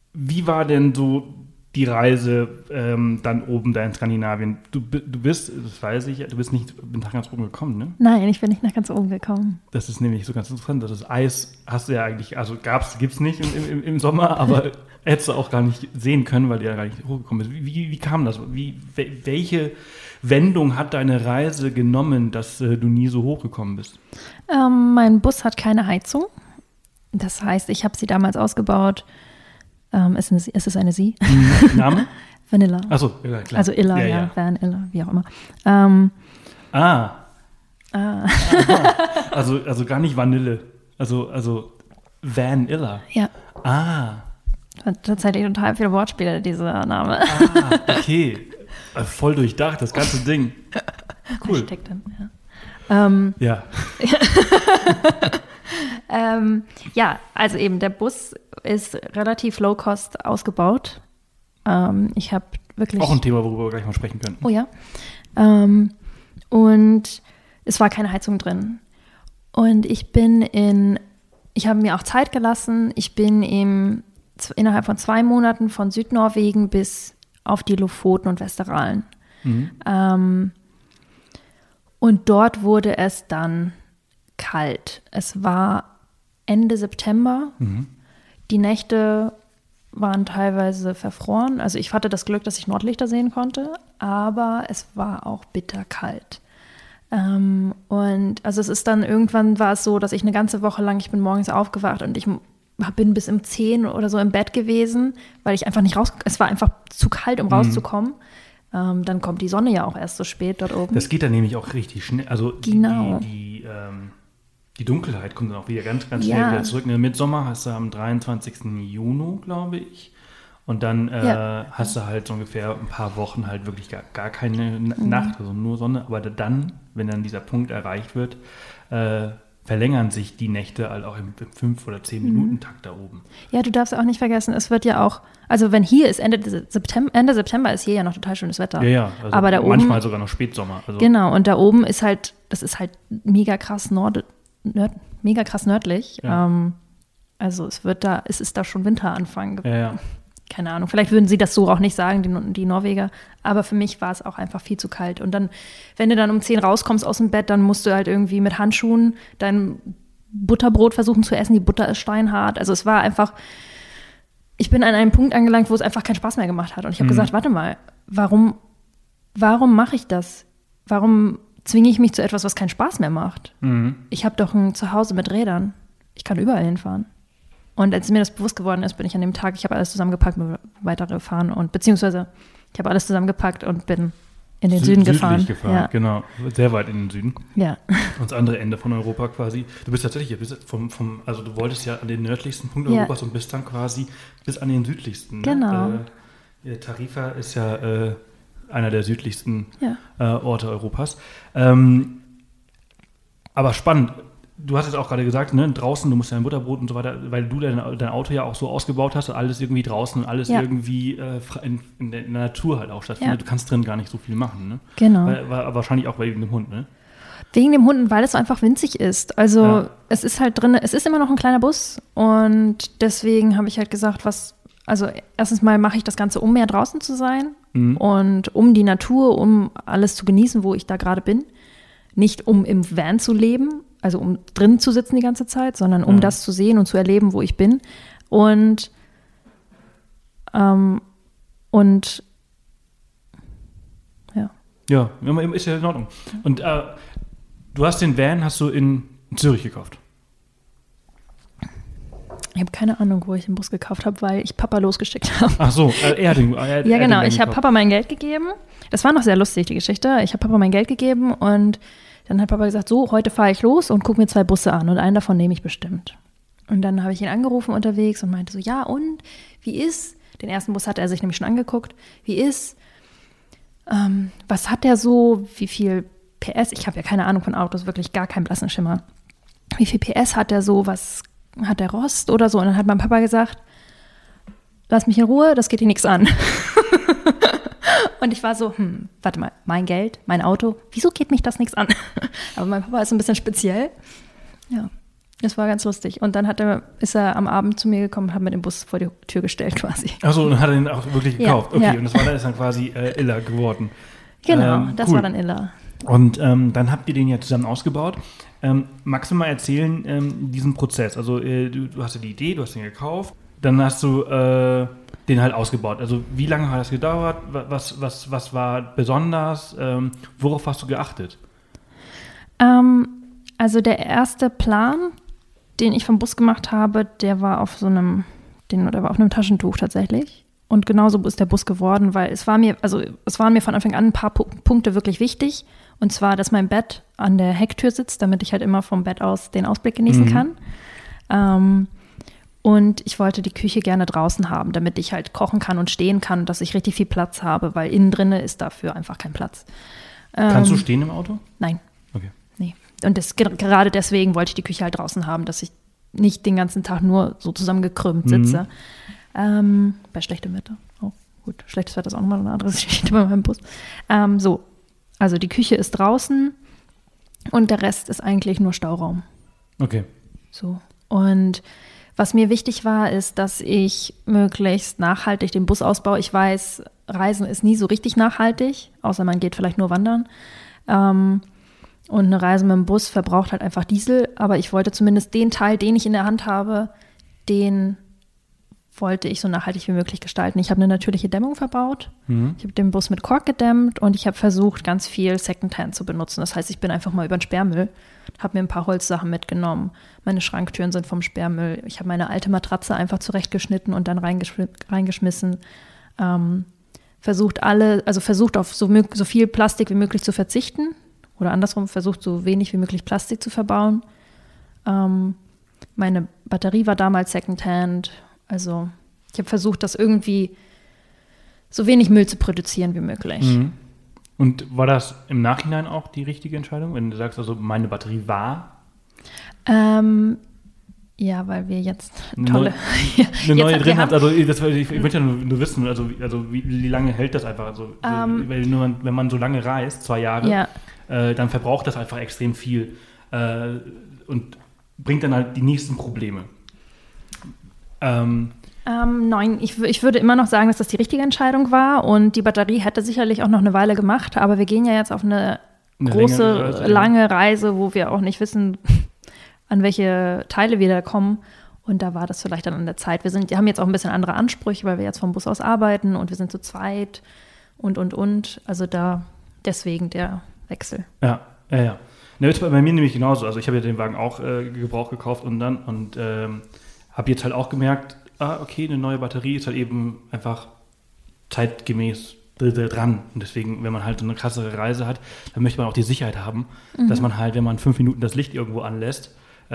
Wie war denn so die Reise dann oben da in Skandinavien? Du bist, das weiß ich, du bist nicht nach ganz oben gekommen, ne? Nein, ich bin nicht nach ganz oben gekommen. Das ist nämlich so ganz interessant. Das Eis hast du ja eigentlich, also gibt's nicht im Sommer, aber hättest du auch gar nicht sehen können, weil du ja gar nicht hochgekommen bist. Wie kam das? Welche Wendung hat deine Reise genommen, dass du nie so hochgekommen bist? Mein Bus hat keine Heizung. Das heißt, ich habe sie damals ausgebaut. Ist es eine Sie? Name? Vanilla. Achso, ja, klar. Also Illa, ja. Vanilla, wie auch immer. Also gar nicht Vanille. Also Vanilla. Ja. Tatsächlich total viele Wortspiele, dieser Name. Okay. Voll durchdacht, das ganze Ding. Cool. Steckt dann, ja. Ja. Ja, also eben, der Bus ist relativ low-cost ausgebaut. Ich habe wirklich... Auch ein Thema, worüber wir gleich mal sprechen können. Oh ja. Und es war keine Heizung drin. Und ich habe mir auch Zeit gelassen. Ich bin innerhalb von 2 Monaten von Südnorwegen bis auf die Lofoten und Westeralen. Und dort wurde es dann kalt. Es war Ende September. Die Nächte waren teilweise verfroren. Also ich hatte das Glück, dass ich Nordlichter sehen konnte, aber es war auch bitterkalt. Und also es ist dann irgendwann war es so, dass ich eine ganze Woche lang, ich bin morgens aufgewacht und ich bin bis um 10 oder so im Bett gewesen, weil ich einfach nicht es war einfach zu kalt, um rauszukommen. Dann kommt die Sonne ja auch erst so spät dort oben. Das geht dann nämlich auch richtig schnell. Also genau. Die Dunkelheit kommt dann auch wieder ganz, ganz schnell wieder zurück. Im Mitsommer hast du am 23. Juni, glaube ich. Und dann hast du halt so ungefähr ein paar Wochen halt wirklich gar keine Nacht, also nur Sonne. Aber dann, wenn dann dieser Punkt erreicht wird, verlängern sich die Nächte halt auch im 5- oder 10-Minuten-Takt da oben. Ja, du darfst auch nicht vergessen, es wird ja auch, also wenn hier ist Ende September ist hier ja noch total schönes Wetter. Ja, also aber da oben, manchmal sogar noch Spätsommer. Also. Genau, und da oben ist halt, das ist halt mega krass nördlich. Ja. Also es ist da schon Winteranfang. Ja. Keine Ahnung, vielleicht würden sie das so auch nicht sagen, die Norweger, aber für mich war es auch einfach viel zu kalt. Und dann, wenn du dann um 10 rauskommst aus dem Bett, dann musst du halt irgendwie mit Handschuhen dein Butterbrot versuchen zu essen, die Butter ist steinhart. Also es war einfach, ich bin an einem Punkt angelangt, wo es einfach keinen Spaß mehr gemacht hat. Und ich habe gesagt, warte mal, warum mache ich das? Warum zwinge ich mich zu etwas, was keinen Spaß mehr macht? Ich habe doch ein Zuhause mit Rädern. Ich kann überall hinfahren. Und als mir das bewusst geworden ist, bin ich an dem Tag, ich habe alles zusammengepackt, weitergefahren und beziehungsweise ich habe alles zusammengepackt und bin in den Süden gefahren. Ja. Genau, sehr weit in den Süden. Ja. Ans andere Ende von Europa quasi. Du bist tatsächlich, also du wolltest ja an den nördlichsten Punkt Europas und bist dann quasi bis an den südlichsten. Genau. Tarifa ist ja einer der südlichsten Orte Europas. Aber spannend. Du hast jetzt auch gerade gesagt, ne, draußen, du musst dein Butterbrot und so weiter, weil du dein Auto ja auch so ausgebaut hast, alles irgendwie draußen und alles irgendwie in der Natur halt auch stattfindet. Du kannst drin gar nicht so viel machen, ne? Genau. Wahrscheinlich auch wegen dem Hund, ne? Wegen dem Hund, weil es so einfach winzig ist. Also es ist halt drin, es ist immer noch ein kleiner Bus und deswegen habe ich halt gesagt, also erstens mal mache ich das Ganze, um mehr draußen zu sein und um die Natur, um alles zu genießen, wo ich da gerade bin. Nicht um im Van zu leben, also um drin zu sitzen die ganze Zeit, sondern um das zu sehen und zu erleben, wo ich bin. Und ja. Ja, ist ja in Ordnung. Und du hast den Van, in Zürich gekauft? Ich habe keine Ahnung, wo ich den Bus gekauft habe, weil ich Papa losgeschickt habe. Ach so, er ja, genau. Ich habe Papa mein Geld gegeben. Das war noch sehr lustig, die Geschichte. Ich habe Papa mein Geld gegeben und dann hat Papa gesagt, so, heute fahre ich los und gucke mir 2 Busse an und einen davon nehme ich bestimmt. Und dann habe ich ihn angerufen unterwegs und meinte so, ja und, wie ist? Den ersten Bus hatte er sich nämlich schon angeguckt. Wie ist? Was hat der so? Wie viel PS? Ich habe ja keine Ahnung von Autos, wirklich gar keinen blassen Schimmer. Wie viel PS hat der so? Was hat der Rost oder so? Und dann hat mein Papa gesagt, lass mich in Ruhe, das geht dir nichts an. Und ich war so, warte mal, mein Geld, mein Auto, wieso geht mich das nichts an? Aber mein Papa ist ein bisschen speziell. Ja. Das war ganz lustig. Und dann ist er am Abend zu mir gekommen und hat mir den Bus vor die Tür gestellt quasi. Achso, und hat er den auch wirklich gekauft. Ja, okay, ja. und das ist dann quasi Illa geworden. Genau, das cool. war dann Illa. Und dann habt ihr den ja zusammen ausgebaut. Magst du mal erzählen, diesen Prozess? Also du hast ja die Idee, du hast den gekauft, dann hast du den halt ausgebaut. Also wie lange hat das gedauert? Was war besonders? Worauf hast du geachtet? Also der erste Plan, den ich vom Bus gemacht habe, der war auf einem Taschentuch tatsächlich. Und genauso ist der Bus geworden, weil es waren mir von Anfang an ein paar Punkte wirklich wichtig. Und zwar, dass mein Bett an der Hecktür sitzt, damit ich halt immer vom Bett aus den Ausblick genießen kann. Und ich wollte die Küche gerne draußen haben, damit ich halt kochen kann und stehen kann und dass ich richtig viel Platz habe, weil innen drinne ist dafür einfach kein Platz. Kannst du stehen im Auto? Nein. Okay. Nee. Und gerade deswegen wollte ich die Küche halt draußen haben, dass ich nicht den ganzen Tag nur so zusammengekrümmt sitze. Bei schlechtem Wetter. Oh, gut. Schlechtes Wetter ist auch nochmal eine andere Geschichte bei meinem Bus. Also die Küche ist draußen und der Rest ist eigentlich nur Stauraum. Okay. So. Und was mir wichtig war, ist, dass ich möglichst nachhaltig den Bus ausbaue. Ich weiß, Reisen ist nie so richtig nachhaltig, außer man geht vielleicht nur wandern. Und eine Reise mit dem Bus verbraucht halt einfach Diesel. Aber ich wollte zumindest den Teil, den ich in der Hand habe, den wollte ich so nachhaltig wie möglich gestalten. Ich habe eine natürliche Dämmung verbaut. Ich habe den Bus mit Kork gedämmt und ich habe versucht, ganz viel Secondhand zu benutzen. Das heißt, ich bin einfach mal über den Sperrmüll, habe mir ein paar Holzsachen mitgenommen. Meine Schranktüren sind vom Sperrmüll. Ich habe meine alte Matratze einfach zurechtgeschnitten und dann reingeschmissen. Versucht auf so viel Plastik wie möglich zu verzichten. Oder andersrum, versucht so wenig wie möglich Plastik zu verbauen. Meine Batterie war damals Secondhand. Also ich habe versucht, das irgendwie so wenig Müll zu produzieren wie möglich. Und war das im Nachhinein auch die richtige Entscheidung, wenn du sagst, also meine Batterie war? Ja, weil wir jetzt eine neue drin habt. Also ich möchte ja nur wissen, also wie lange hält das einfach? Also weil wenn man so lange reist, 2 Jahre, dann verbraucht das einfach extrem viel und bringt dann halt die nächsten Probleme. Nein, ich würde immer noch sagen, dass das die richtige Entscheidung war und die Batterie hätte sicherlich auch noch eine Weile gemacht, aber wir gehen ja jetzt auf eine große, lange Reise, wo wir auch nicht wissen, an welche Teile wir da kommen und da war das vielleicht dann an der Zeit. Wir haben jetzt auch ein bisschen andere Ansprüche, weil wir jetzt vom Bus aus arbeiten und wir sind zu zweit und. Also deswegen der Wechsel. Ja. Ne, jetzt bei mir nämlich genauso. Also ich habe ja den Wagen auch Gebrauch gekauft und habe jetzt halt auch gemerkt, okay, eine neue Batterie ist halt eben einfach zeitgemäß dran. Und deswegen, wenn man halt so eine krassere Reise hat, dann möchte man auch die Sicherheit haben, dass man halt, wenn man 5 Minuten das Licht irgendwo anlässt,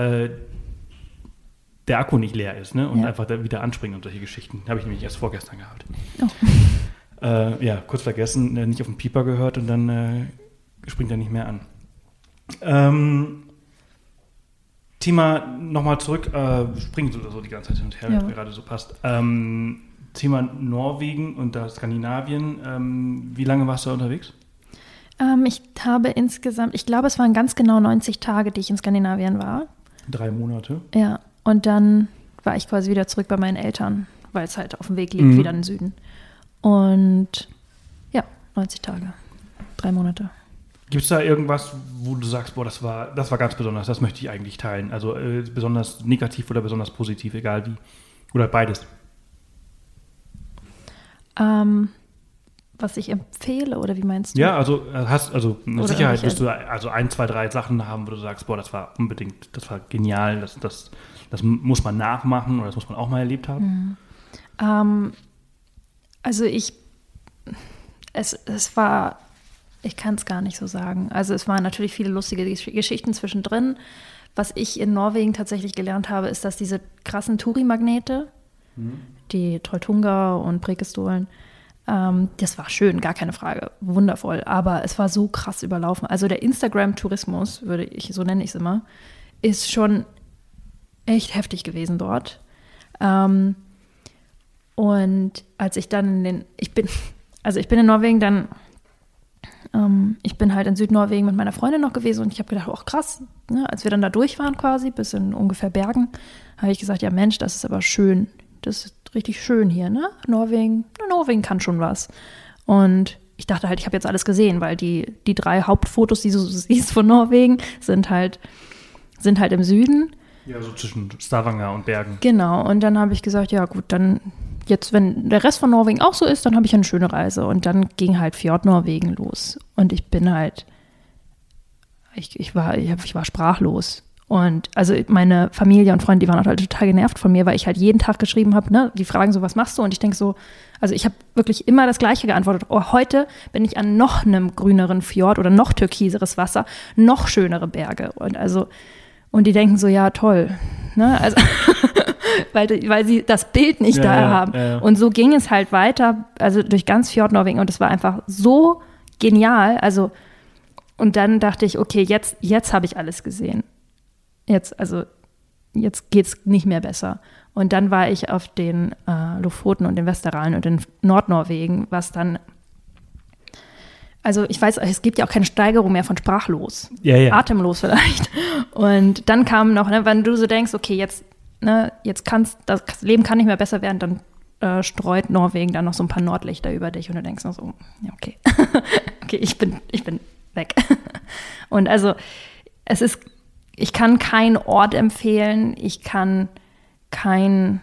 der Akku nicht leer ist, ne? Und einfach da wieder anspringen und solche Geschichten. Habe ich nämlich erst vorgestern gehabt. Oh. Kurz vergessen, nicht auf den Pieper gehört und dann springt er nicht mehr an. Thema nochmal zurück, springen so die ganze Zeit hin und her, wie gerade so passt. Thema Norwegen und da Skandinavien. Wie lange warst du da unterwegs? Ich habe insgesamt, ich glaube, es waren ganz genau 90 Tage, die ich in Skandinavien war. 3 Monate? Ja, und dann war ich quasi wieder zurück bei meinen Eltern, weil es halt auf dem Weg liegt, wieder in den Süden. Und 90 Tage, 3 Monate. Gibt es da irgendwas, wo du sagst, das war ganz besonders, das möchte ich eigentlich teilen? Also besonders negativ oder besonders positiv, egal wie. Oder beides? Was ich empfehle, oder wie meinst du? Ja, also mit oder Sicherheit wirst du also 1, 2, 3 Sachen haben, wo du sagst, das war genial, das muss man nachmachen oder das muss man auch mal erlebt haben. Also es war, ich kann es gar nicht so sagen. Also es waren natürlich viele lustige Geschichten zwischendrin. Was ich in Norwegen tatsächlich gelernt habe, ist, dass diese krassen Touri-Magnete, die Trolltunga und Preikestolen, das war schön, gar keine Frage, wundervoll. Aber es war so krass überlaufen. Also der Instagram-Tourismus, so nenne ich es immer, ist schon echt heftig gewesen dort. Und als ich dann ich bin in Norwegen dann ich bin halt in Südnorwegen mit meiner Freundin noch gewesen und ich habe gedacht, oh krass, ne? Als wir dann da durch waren quasi, bis in ungefähr Bergen, habe ich gesagt, ja Mensch, das ist aber schön, das ist richtig schön hier, ne? Norwegen kann schon was. Und ich dachte halt, ich habe jetzt alles gesehen, weil die 3 Hauptfotos, die du siehst von Norwegen, sind halt im Süden. Ja, so zwischen Stavanger und Bergen. Genau, und dann habe ich gesagt, ja gut, dann jetzt, wenn der Rest von Norwegen auch so ist, dann habe ich eine schöne Reise. Und dann ging halt Fjord-Norwegen los. Und ich bin halt, ich war sprachlos. Und also meine Familie und Freunde, die waren halt total genervt von mir, weil ich halt jeden Tag geschrieben habe, ne, die fragen so, was machst du? Und ich denke so, also ich habe wirklich immer das Gleiche geantwortet. Oh, heute bin ich an noch einem grüneren Fjord oder noch türkiseres Wasser, noch schönere Berge. Und die denken so, ja, toll. Ne? Also, weil sie das Bild nicht da haben. Ja. Und so ging es halt weiter, also durch ganz Fjord-Norwegen. Und es war einfach so genial. Also, und dann dachte ich, okay, jetzt habe ich alles gesehen. Jetzt geht's nicht mehr besser. Und dann war ich auf den Lofoten und den Westeralen und in Nordnorwegen, was dann, also ich weiß, es gibt ja auch keine Steigerung mehr von sprachlos. Ja. Atemlos vielleicht. Und dann kam noch, ne, wenn du so denkst, okay, jetzt das Leben kann nicht mehr besser werden, dann streut Norwegen dann noch so ein paar Nordlichter über dich und du denkst noch so, ja, okay. Okay, ich bin weg. Und also, ich kann keinen Ort empfehlen, ich kann kein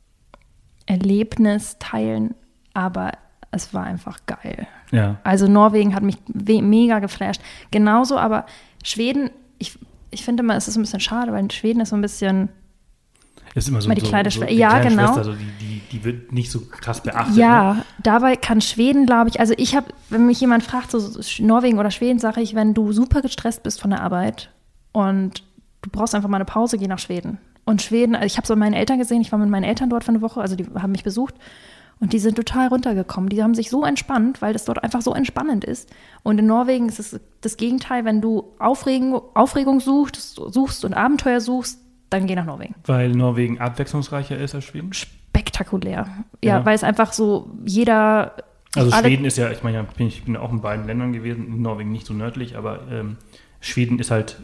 Erlebnis teilen, aber es war einfach geil. Ja. Also Norwegen hat mich mega geflasht. Genauso, aber Schweden, ich finde immer, es ist ein bisschen schade, weil Schweden ist so ein bisschen ist immer so die kleine Schwester. Die ja, kleine genau. Schwester, also die wird nicht so krass beachtet. Ja, ne? Dabei kann Schweden, glaube ich, also wenn mich jemand fragt, so Norwegen oder Schweden, sage ich, wenn du super gestresst bist von der Arbeit und du brauchst einfach mal eine Pause, geh nach Schweden. Und Schweden, also ich habe so meine Eltern gesehen, ich war mit meinen Eltern dort für eine Woche, also die haben mich besucht und die sind total runtergekommen. Die haben sich so entspannt, weil das dort einfach so entspannend ist. Und in Norwegen ist es das Gegenteil, wenn du Aufregung suchst und Abenteuer suchst, dann geh nach Norwegen. Weil Norwegen abwechslungsreicher ist als Schweden? Spektakulär. Ja, weil es einfach so jeder... Also Schweden ist ja, ich meine, ich bin auch in beiden Ländern gewesen, in Norwegen nicht so nördlich, aber Schweden ist halt,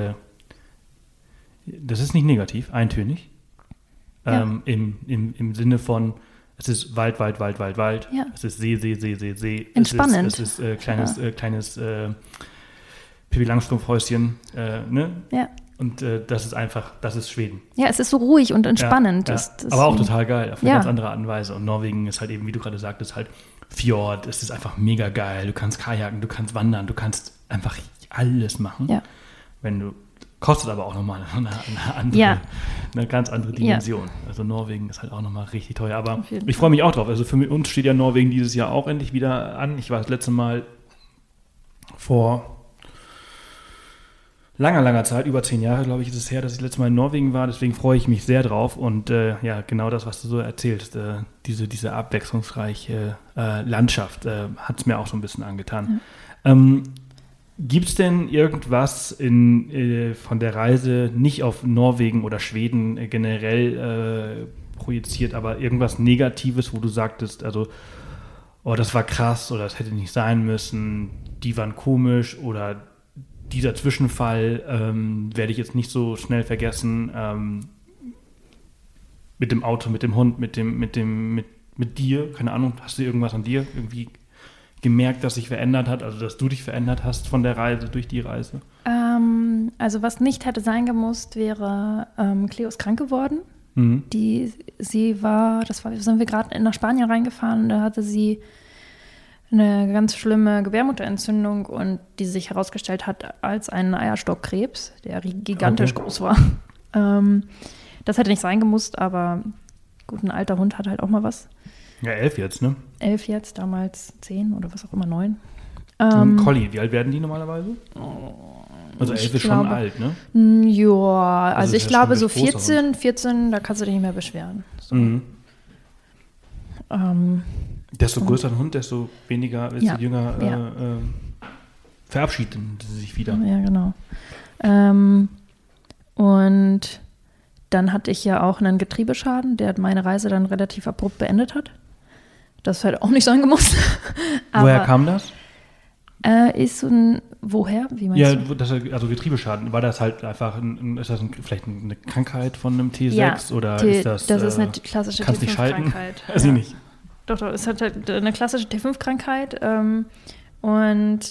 das ist nicht negativ, eintönig. Ja. Im Sinne von, es ist Wald. Ja. Es ist See. Entspannend. Es ist kleines Pippi Langstrumpf-Häuschen. Ne? Ja. Und das ist Schweden. Ja, es ist so ruhig und entspannend. Ja. Das aber auch total geil, auf eine ganz andere Art und Weise. Und Norwegen ist halt eben, wie du gerade sagtest, halt Fjord. Es ist einfach mega geil. Du kannst kajaken, du kannst wandern, du kannst einfach alles machen. Ja. Kostet aber auch nochmal eine ganz andere Dimension. Ja. Also Norwegen ist halt auch nochmal richtig teuer. Aber ich freue mich auch drauf. Also für uns steht ja Norwegen dieses Jahr auch endlich wieder an. Ich war das letzte Mal vor langer Zeit, über 10 Jahre, glaube ich, ist es her, dass ich das letzte Mal in Norwegen war. Deswegen freue ich mich sehr drauf. Und genau das, was du so erzählst, diese abwechslungsreiche Landschaft hat es mir auch so ein bisschen angetan. Ja. Gibt es denn irgendwas von der Reise, nicht auf Norwegen oder Schweden generell projiziert, aber irgendwas Negatives, wo du sagtest, also, oh, das war krass oder das hätte nicht sein müssen, die waren komisch oder dieser Zwischenfall werde ich jetzt nicht so schnell vergessen, mit dem Auto, mit dem Hund, mit dir, keine Ahnung, hast du irgendwas an dir irgendwie gemerkt, dass sich verändert hat, also dass du dich verändert hast von der Reise, durch die Reise? Also was nicht hätte sein gemusst, wäre Cleo ist krank geworden. Mhm. Sind wir gerade nach Spanien reingefahren, da hatte sie eine ganz schlimme Gebärmutterentzündung und die sich herausgestellt hat als einen Eierstockkrebs, der gigantisch groß war. Das hätte nicht sein gemusst, aber gut, ein alter Hund hat halt auch mal was. Ja, 11 jetzt, ne? 11 jetzt, damals 10 oder was auch immer, 9. Collie, wie alt werden die normalerweise? Also 11 ist schon alt, ne? Ja, also ich glaube so 14, da kannst du dich nicht mehr beschweren. So. Mhm. Desto größer ein Hund, desto weniger, desto jünger verabschieden sie sich wieder. Ja, genau. Und dann hatte ich ja auch einen Getriebeschaden, der meine Reise dann relativ abrupt beendet hat. Das hätte auch nicht sein gemusst. Woher kam das? Ist so ein, woher? Wie meinst Ja, du? also Getriebeschaden. War das halt einfach, ist das vielleicht eine Krankheit von einem T6 Ja, oder ist das... das ist eine klassische kannst nicht schalten? T5-Krankheit. Weiß ich nicht. Doch, es hat halt eine klassische T5-Krankheit und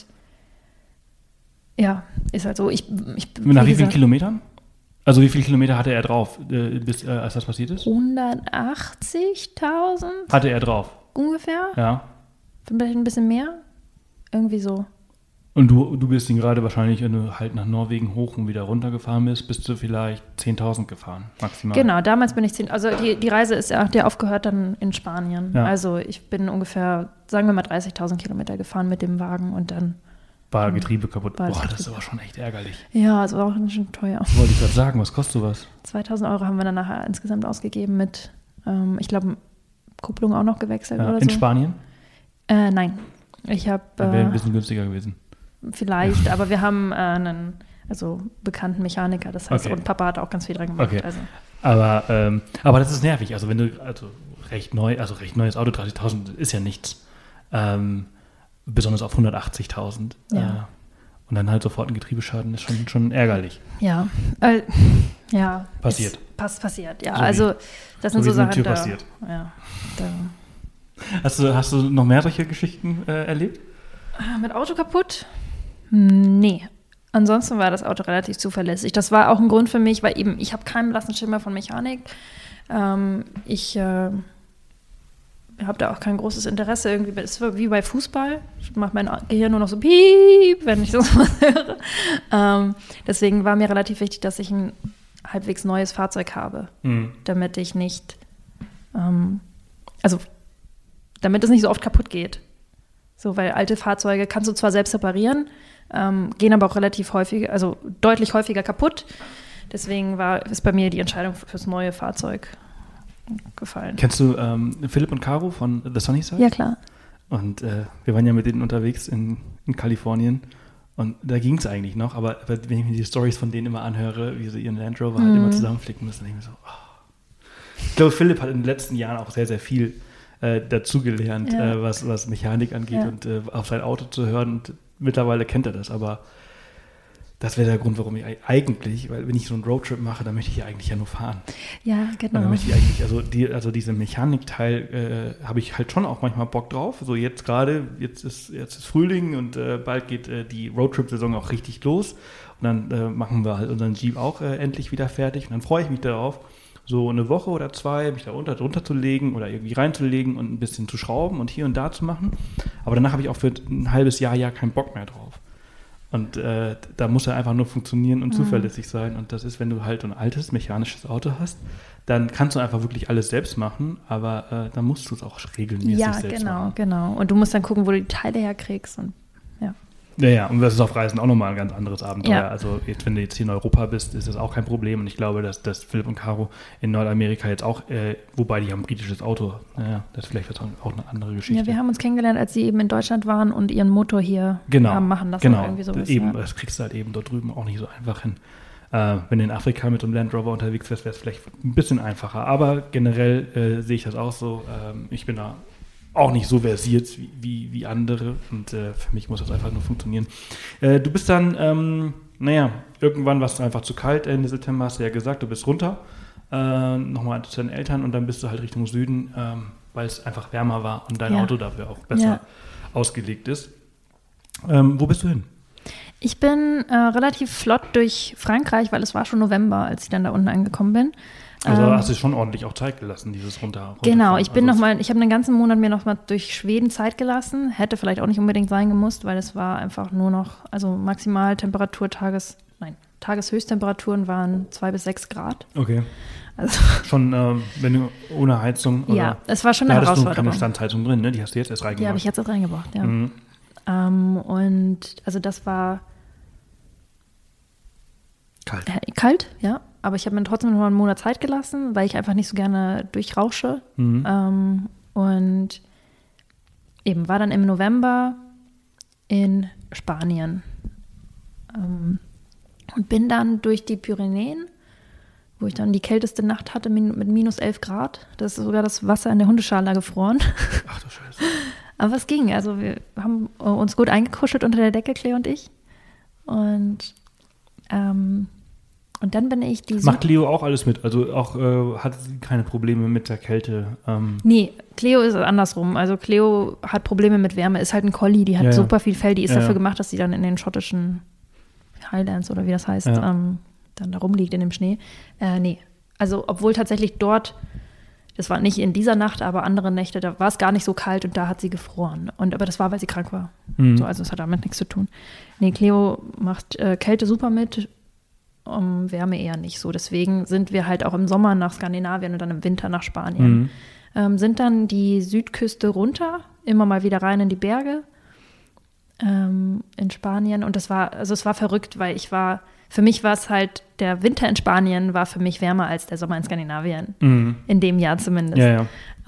ja, ist halt so. Nach wie vielen Kilometern? Also wie viele Kilometer hatte er drauf, als das passiert ist? 180.000 Hatte er drauf? ungefähr. Ja. Vielleicht ein bisschen mehr. Irgendwie so. Und du bist ihn gerade wahrscheinlich, wenn du halt nach Norwegen hoch und wieder runtergefahren bist du vielleicht 10.000 gefahren, maximal. Genau, damals bin ich 10. Also die Reise ist ja, der aufgehört dann in Spanien. Ja. Also ich bin ungefähr, sagen wir mal 30.000 Kilometer gefahren mit dem Wagen und dann. War Getriebe kaputt. War das Boah, das Getriebe. ist aber schon echt ärgerlich. Ja, es war auch ganz schön teuer. Wollte ich gerade sagen, was kostet sowas? 2.000 Euro haben wir dann nachher insgesamt ausgegeben mit, ich glaube, Kupplung auch noch gewechselt oder so. In Spanien? Nein. Ich habe. Dann wäre ein bisschen günstiger gewesen. Vielleicht, aber wir haben einen bekannten Mechaniker, das heißt, Okay. und Papa hat auch ganz viel dran gemacht. Okay. Also. Aber das ist nervig. Also wenn du, recht neues Auto, 30.000 ist ja nichts. Besonders auf 180.000. Ja. Und dann halt sofort ein Getriebeschaden ist schon ärgerlich. Ja, ja. Passiert. Passiert, ja. So wie- also das sind so so wie eine Sachen, Tür passiert. Ja, da. Hast du noch mehr solche Geschichten erlebt? Mit Auto kaputt? Nee. Ansonsten war das Auto relativ zuverlässig. Das war auch ein Grund für mich, weil eben ich habe keinen blassen Schimmer von Mechanik. Ich habe da auch kein großes Interesse. Irgendwie, es war wie bei Fußball. Macht mein Gehirn nur noch so piep, wenn ich das was höre. Deswegen war mir relativ wichtig, dass ich ein halbwegs neues Fahrzeug habe, damit ich nicht, damit es nicht so oft kaputt geht. So, weil alte Fahrzeuge kannst du zwar selbst reparieren, gehen aber auch relativ häufig, also deutlich häufiger kaputt. Deswegen ist bei mir die Entscheidung fürs neue Fahrzeug gefallen. Kennst du Philipp und Caro von The Sunny Side? Ja, klar. Und wir waren ja mit denen unterwegs in Kalifornien. Und da ging es eigentlich noch, aber wenn ich mir die Storys von denen immer anhöre, wie sie ihren Land Rover halt immer zusammenflicken müssen, denke ich mir so, Ich glaube, Philipp hat in den letzten Jahren auch sehr, sehr viel dazugelernt, was Mechanik angeht und auf sein Auto zu hören. Und mittlerweile kennt er das, aber das wäre der Grund, warum ich eigentlich, weil wenn ich so einen Roadtrip mache, dann möchte ich ja eigentlich ja nur fahren. Ja, genau. Dann möchte ich eigentlich, also diese Mechanikteil habe ich halt schon auch manchmal Bock drauf. So jetzt gerade, jetzt ist Frühling und bald geht die Roadtrip-Saison auch richtig los. Und dann machen wir halt unseren Jeep auch endlich wieder fertig. Und dann freue ich mich darauf, so eine Woche oder zwei, mich da drunter zu legen oder irgendwie reinzulegen und ein bisschen zu schrauben und hier und da zu machen. Aber danach habe ich auch für ein halbes Jahr keinen Bock mehr drauf. Und da muss er einfach nur funktionieren und zuverlässig sein. Und das ist, wenn du halt ein altes mechanisches Auto hast, dann kannst du einfach wirklich alles selbst machen, aber dann musst du es auch regelmäßig selbst machen. Ja, genau. Und du musst dann gucken, wo du die Teile herkriegst. Und ja. Ja, und das ist auf Reisen auch nochmal ein ganz anderes Abenteuer. Ja. Also jetzt, wenn du jetzt hier in Europa bist, ist das auch kein Problem. Und ich glaube, dass Philipp und Caro in Nordamerika jetzt auch, wobei die haben ein britisches Auto, das ist vielleicht auch eine andere Geschichte. Ja, wir haben uns kennengelernt, als sie eben in Deutschland waren und ihren Motor hier haben machen lassen. Genau, irgendwie sowas, eben, das kriegst du halt eben dort drüben auch nicht so einfach hin. Wenn du in Afrika mit einem Land Rover unterwegs wärst, wäre es vielleicht ein bisschen einfacher. Aber generell sehe ich das auch so. Ich bin da auch nicht so versiert wie andere und für mich muss das einfach nur funktionieren. Du bist dann, irgendwann war es einfach zu kalt, Ende September hast du ja gesagt, du bist runter, nochmal zu deinen Eltern und dann bist du halt Richtung Süden, weil es einfach wärmer war und dein Auto dafür auch besser ausgelegt ist. Wo bist du hin? Ich bin relativ flott durch Frankreich, weil es war schon November, als ich dann da unten angekommen bin. Also hast du schon ordentlich auch Zeit gelassen, dieses runter. Genau, ich habe einen ganzen Monat mir nochmal durch Schweden Zeit gelassen. Hätte vielleicht auch nicht unbedingt sein gemusst, weil es war einfach nur noch, also Maximaltemperatur, Tageshöchsttemperaturen waren 2 bis 6 Grad. Okay. Also, schon, wenn du ohne Heizung oder? Ja, es war schon eine Herausforderung. Da hattest du keine Standheizung drin, ne? Die hast du jetzt erst reingebracht. Die habe ich jetzt erst reingebracht, ja. Mhm. Und also das war kalt, ja. Aber ich habe mir trotzdem noch mal einen Monat Zeit gelassen, weil ich einfach nicht so gerne durchrausche. Und eben war dann im November in Spanien. Und bin dann durch die Pyrenäen, wo ich dann die kälteste Nacht hatte mit minus 11 Grad. Das ist sogar das Wasser in der Hundeschale gefroren. Ach du Scheiße. Aber es ging. Also wir haben uns gut eingekuschelt unter der Decke, Cleo und ich. Und dann bin ich die... Macht Cleo auch alles mit? Also auch hat sie keine Probleme mit der Kälte? Nee, Cleo ist andersrum. Also Cleo hat Probleme mit Wärme, ist halt ein Collie, die hat super viel Fell, die ist dafür gemacht, dass sie dann in den schottischen Highlands oder wie das heißt, dann da rumliegt in dem Schnee. Nee, also obwohl tatsächlich dort, das war nicht in dieser Nacht, aber andere Nächte, da war es gar nicht so kalt und da hat sie gefroren. Aber das war, weil sie krank war. So, also es hat damit nichts zu tun. Nee, Cleo macht Kälte super mit, Wärme eher nicht so. Deswegen sind wir halt auch im Sommer nach Skandinavien und dann im Winter nach Spanien. Sind dann die Südküste runter, immer mal wieder rein in die Berge in Spanien. Und es war verrückt, weil für mich war es halt, der Winter in Spanien war für mich wärmer als der Sommer in Skandinavien. In dem Jahr zumindest.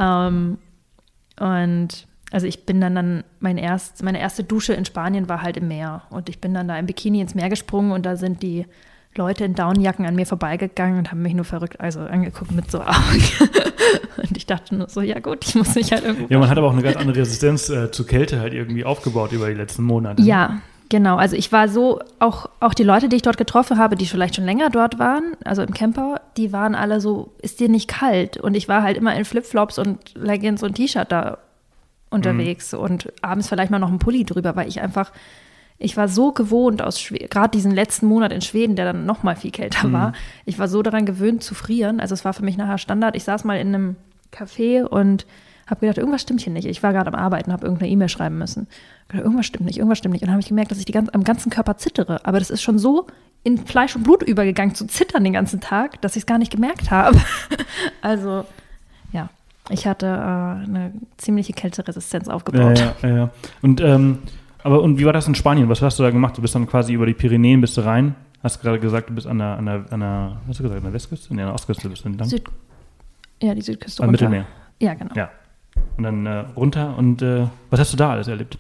Und also ich bin dann meine erste Dusche in Spanien war halt im Meer. Und ich bin dann da im Bikini ins Meer gesprungen und da sind die Leute in Downjacken an mir vorbeigegangen und haben mich nur verrückt angeguckt mit so Augen. Und ich dachte nur so, ja gut, ich muss mich halt irgendwo... Ja, man hat aber auch eine ganz andere Resistenz zur Kälte halt irgendwie aufgebaut über die letzten Monate. Ja, genau. Also ich war so, auch die Leute, die ich dort getroffen habe, die vielleicht schon länger dort waren, also im Camper, die waren alle so, ist dir nicht kalt? Und ich war halt immer in Flipflops und Leggings und T-Shirt da unterwegs und abends vielleicht mal noch ein Pulli drüber, weil ich war so gewohnt aus gerade diesen letzten Monat in Schweden, der dann noch mal viel kälter war. Ich war so daran gewöhnt zu frieren. Also es war für mich nachher Standard. Ich saß mal in einem Café und habe gedacht, irgendwas stimmt hier nicht. Ich war gerade am Arbeiten, habe irgendeine E-Mail schreiben müssen. Irgendwas stimmt nicht. Und dann habe ich gemerkt, dass ich am ganzen Körper zittere. Aber das ist schon so in Fleisch und Blut übergegangen, zu zittern den ganzen Tag, dass ich es gar nicht gemerkt habe. Also, ja. Ich hatte eine ziemliche Kälteresistenz aufgebaut. Ja. Und wie war das in Spanien? Was hast du da gemacht? Du bist dann quasi über die Pyrenäen bist du rein. Hast gerade gesagt, du bist an der was hast du gesagt, an der Westküste? Nee, an der Ostküste bist du entlang. Die Südküste runter. Mittelmeer. Ja, genau. Ja. Und dann runter. Und was hast du da alles erlebt?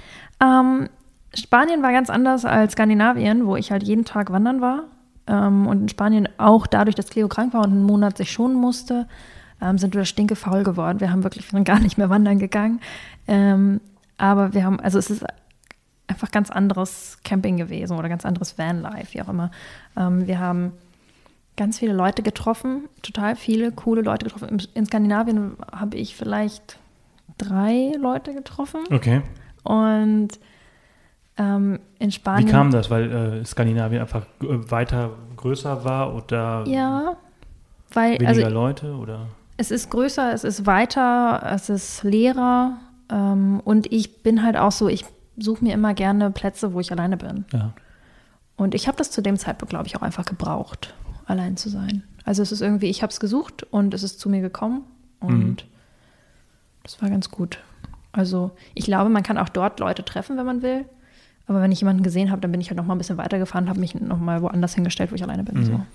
Spanien war ganz anders als Skandinavien, wo ich halt jeden Tag wandern war. Und in Spanien auch dadurch, dass Cleo krank war und einen Monat sich schonen musste, sind wir stinkefaul geworden. Wir sind gar nicht mehr wandern gegangen. Aber es ist einfach ganz anderes Camping gewesen oder ganz anderes Vanlife, wie auch immer. Wir haben ganz viele Leute getroffen, total viele coole Leute getroffen. In Skandinavien habe ich vielleicht 3 Leute getroffen. Okay. Und in Spanien... Wie kam das? Weil Skandinavien einfach größer war oder weniger Leute? Oder? Es ist größer, es ist weiter, es ist leerer. Und ich bin halt auch so, ich suche mir immer gerne Plätze, wo ich alleine bin. Ja. Und ich habe das zu dem Zeitpunkt, glaube ich, auch einfach gebraucht, allein zu sein. Also es ist irgendwie, ich habe es gesucht und es ist zu mir gekommen und das war ganz gut. Also ich glaube, man kann auch dort Leute treffen, wenn man will. Aber wenn ich jemanden gesehen habe, dann bin ich halt noch mal ein bisschen weitergefahren, habe mich noch mal woanders hingestellt, wo ich alleine bin. So.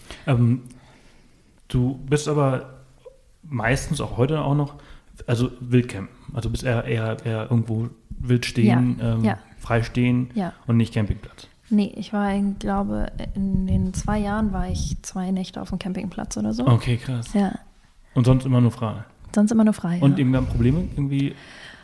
Du bist aber meistens, auch heute auch noch, also Wildcampen. Also bist eher irgendwo wild stehen, frei stehen und nicht Campingplatz. Nee, ich war, glaube in den 2 Jahren war ich 2 Nächte auf dem Campingplatz oder so. Okay, krass. Ja. Und sonst immer nur frei? Sonst immer nur frei, Und irgendwann Probleme irgendwie?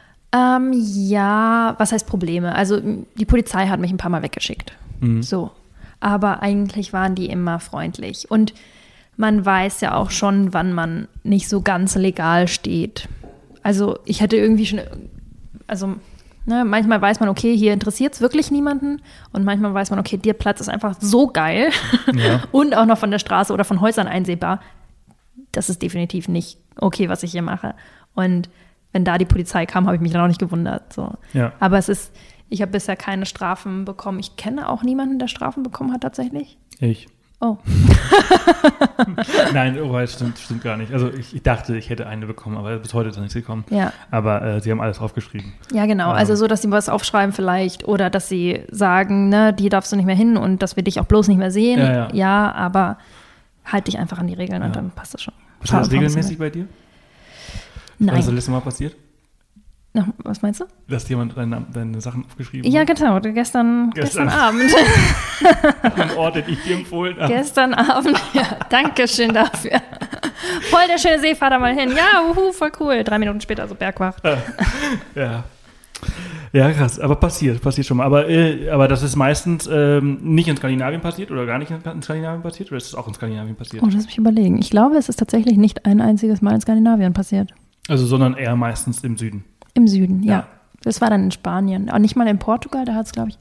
Ja, was heißt Probleme? Also die Polizei hat mich ein paar Mal weggeschickt. So. Aber eigentlich waren die immer freundlich. Und man weiß ja auch schon, wann man nicht so ganz legal steht. Also ich hätte irgendwie schon, manchmal weiß man, okay, hier interessiert es wirklich niemanden. Und manchmal weiß man, okay, der Platz ist einfach so geil und auch noch von der Straße oder von Häusern einsehbar. Das ist definitiv nicht okay, was ich hier mache. Und wenn da die Polizei kam, habe ich mich dann auch nicht gewundert. So. Ja. Aber ich habe bisher keine Strafen bekommen. Ich kenne auch niemanden, der Strafen bekommen hat tatsächlich. Ich. Oh. Nein, das stimmt gar nicht. Also ich dachte, ich hätte eine bekommen, aber bis heute ist noch nichts gekommen. Ja. Aber sie haben alles draufgeschrieben. Ja, genau. Also so, dass sie was aufschreiben vielleicht oder dass sie sagen, ne, die darfst du nicht mehr hin und dass wir dich auch bloß nicht mehr sehen. Ja, aber halt dich einfach an die Regeln und dann passt das schon. Was ist das regelmäßig bei dir? Nein. Was ist das letzte Mal passiert? Na, was meinst du? Dass jemand deine Sachen aufgeschrieben hat? Ja, genau. Gestern Abend. Am Ort, den ich dir empfohlen habe. Gestern Abend, ja. Danke schön dafür. Voll der schöne See, fahr da mal hin. Ja, voll cool. 3 Minuten später so Bergwacht. Ja. Ja, krass, aber passiert schon mal. Aber das ist meistens nicht in Skandinavien passiert oder gar nicht in Skandinavien passiert oder ist es auch in Skandinavien passiert? Oh, lass mich überlegen. Ich glaube, es ist tatsächlich nicht ein einziges Mal in Skandinavien passiert. Also, sondern eher meistens im Süden. Im Süden, ja. Ja. Das war dann in Spanien. Auch nicht mal in Portugal, da hat es, glaube ich.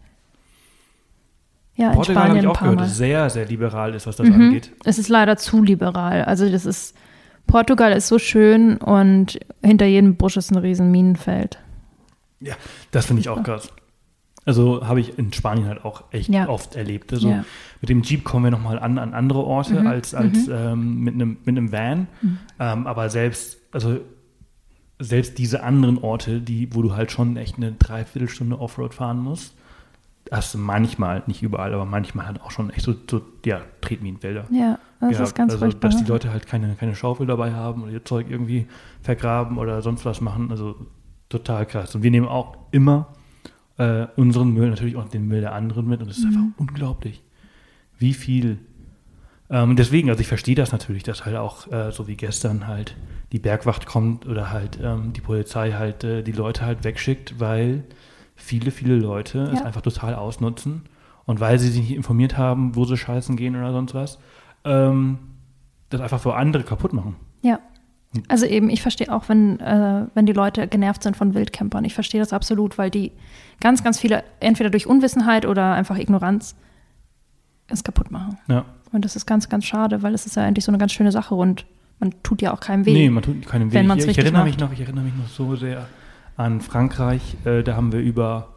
Ja, Portugal in Spanien habe ich ein auch paar gehört, Mal. dass sehr, sehr liberal ist, was das angeht. Es ist leider zu liberal. Also Portugal ist so schön und hinter jedem Busch ist ein riesen Minenfeld. Ja, das finde ich auch krass. Also habe ich in Spanien halt auch echt oft erlebt. Also mit dem Jeep kommen wir nochmal an andere Orte als mit einem Van. Aber selbst diese anderen Orte, wo du halt schon echt eine Dreiviertelstunde Offroad fahren musst, hast du manchmal, nicht überall, aber manchmal halt auch schon echt so Tretminenwälder. Ja, das ist ganz furchtbar. Dass die Leute halt keine Schaufel dabei haben oder ihr Zeug irgendwie vergraben oder sonst was machen. Also total krass. Und wir nehmen auch immer unseren Müll, natürlich auch den Müll der anderen mit. Und es ist einfach unglaublich, wie viel. Deswegen, also ich verstehe das natürlich, dass halt auch so wie gestern halt die Bergwacht kommt oder halt die Polizei halt die Leute halt wegschickt, weil viele Leute es einfach total ausnutzen und weil sie sich nicht informiert haben, wo sie scheißen gehen oder sonst was, das einfach für andere kaputt machen. Ja. Also eben, ich verstehe auch, wenn die Leute genervt sind von Wildcampern. Ich verstehe das absolut, weil die ganz, ganz viele, entweder durch Unwissenheit oder einfach Ignoranz, es kaputt machen. Ja. Und das ist ganz, ganz schade, weil es ist ja eigentlich so eine ganz schöne Sache und man tut ja auch keinem weh. Nee, man tut keinem weh. Wenn man es richtig macht. Ich erinnere mich noch so sehr an Frankreich. Da haben wir über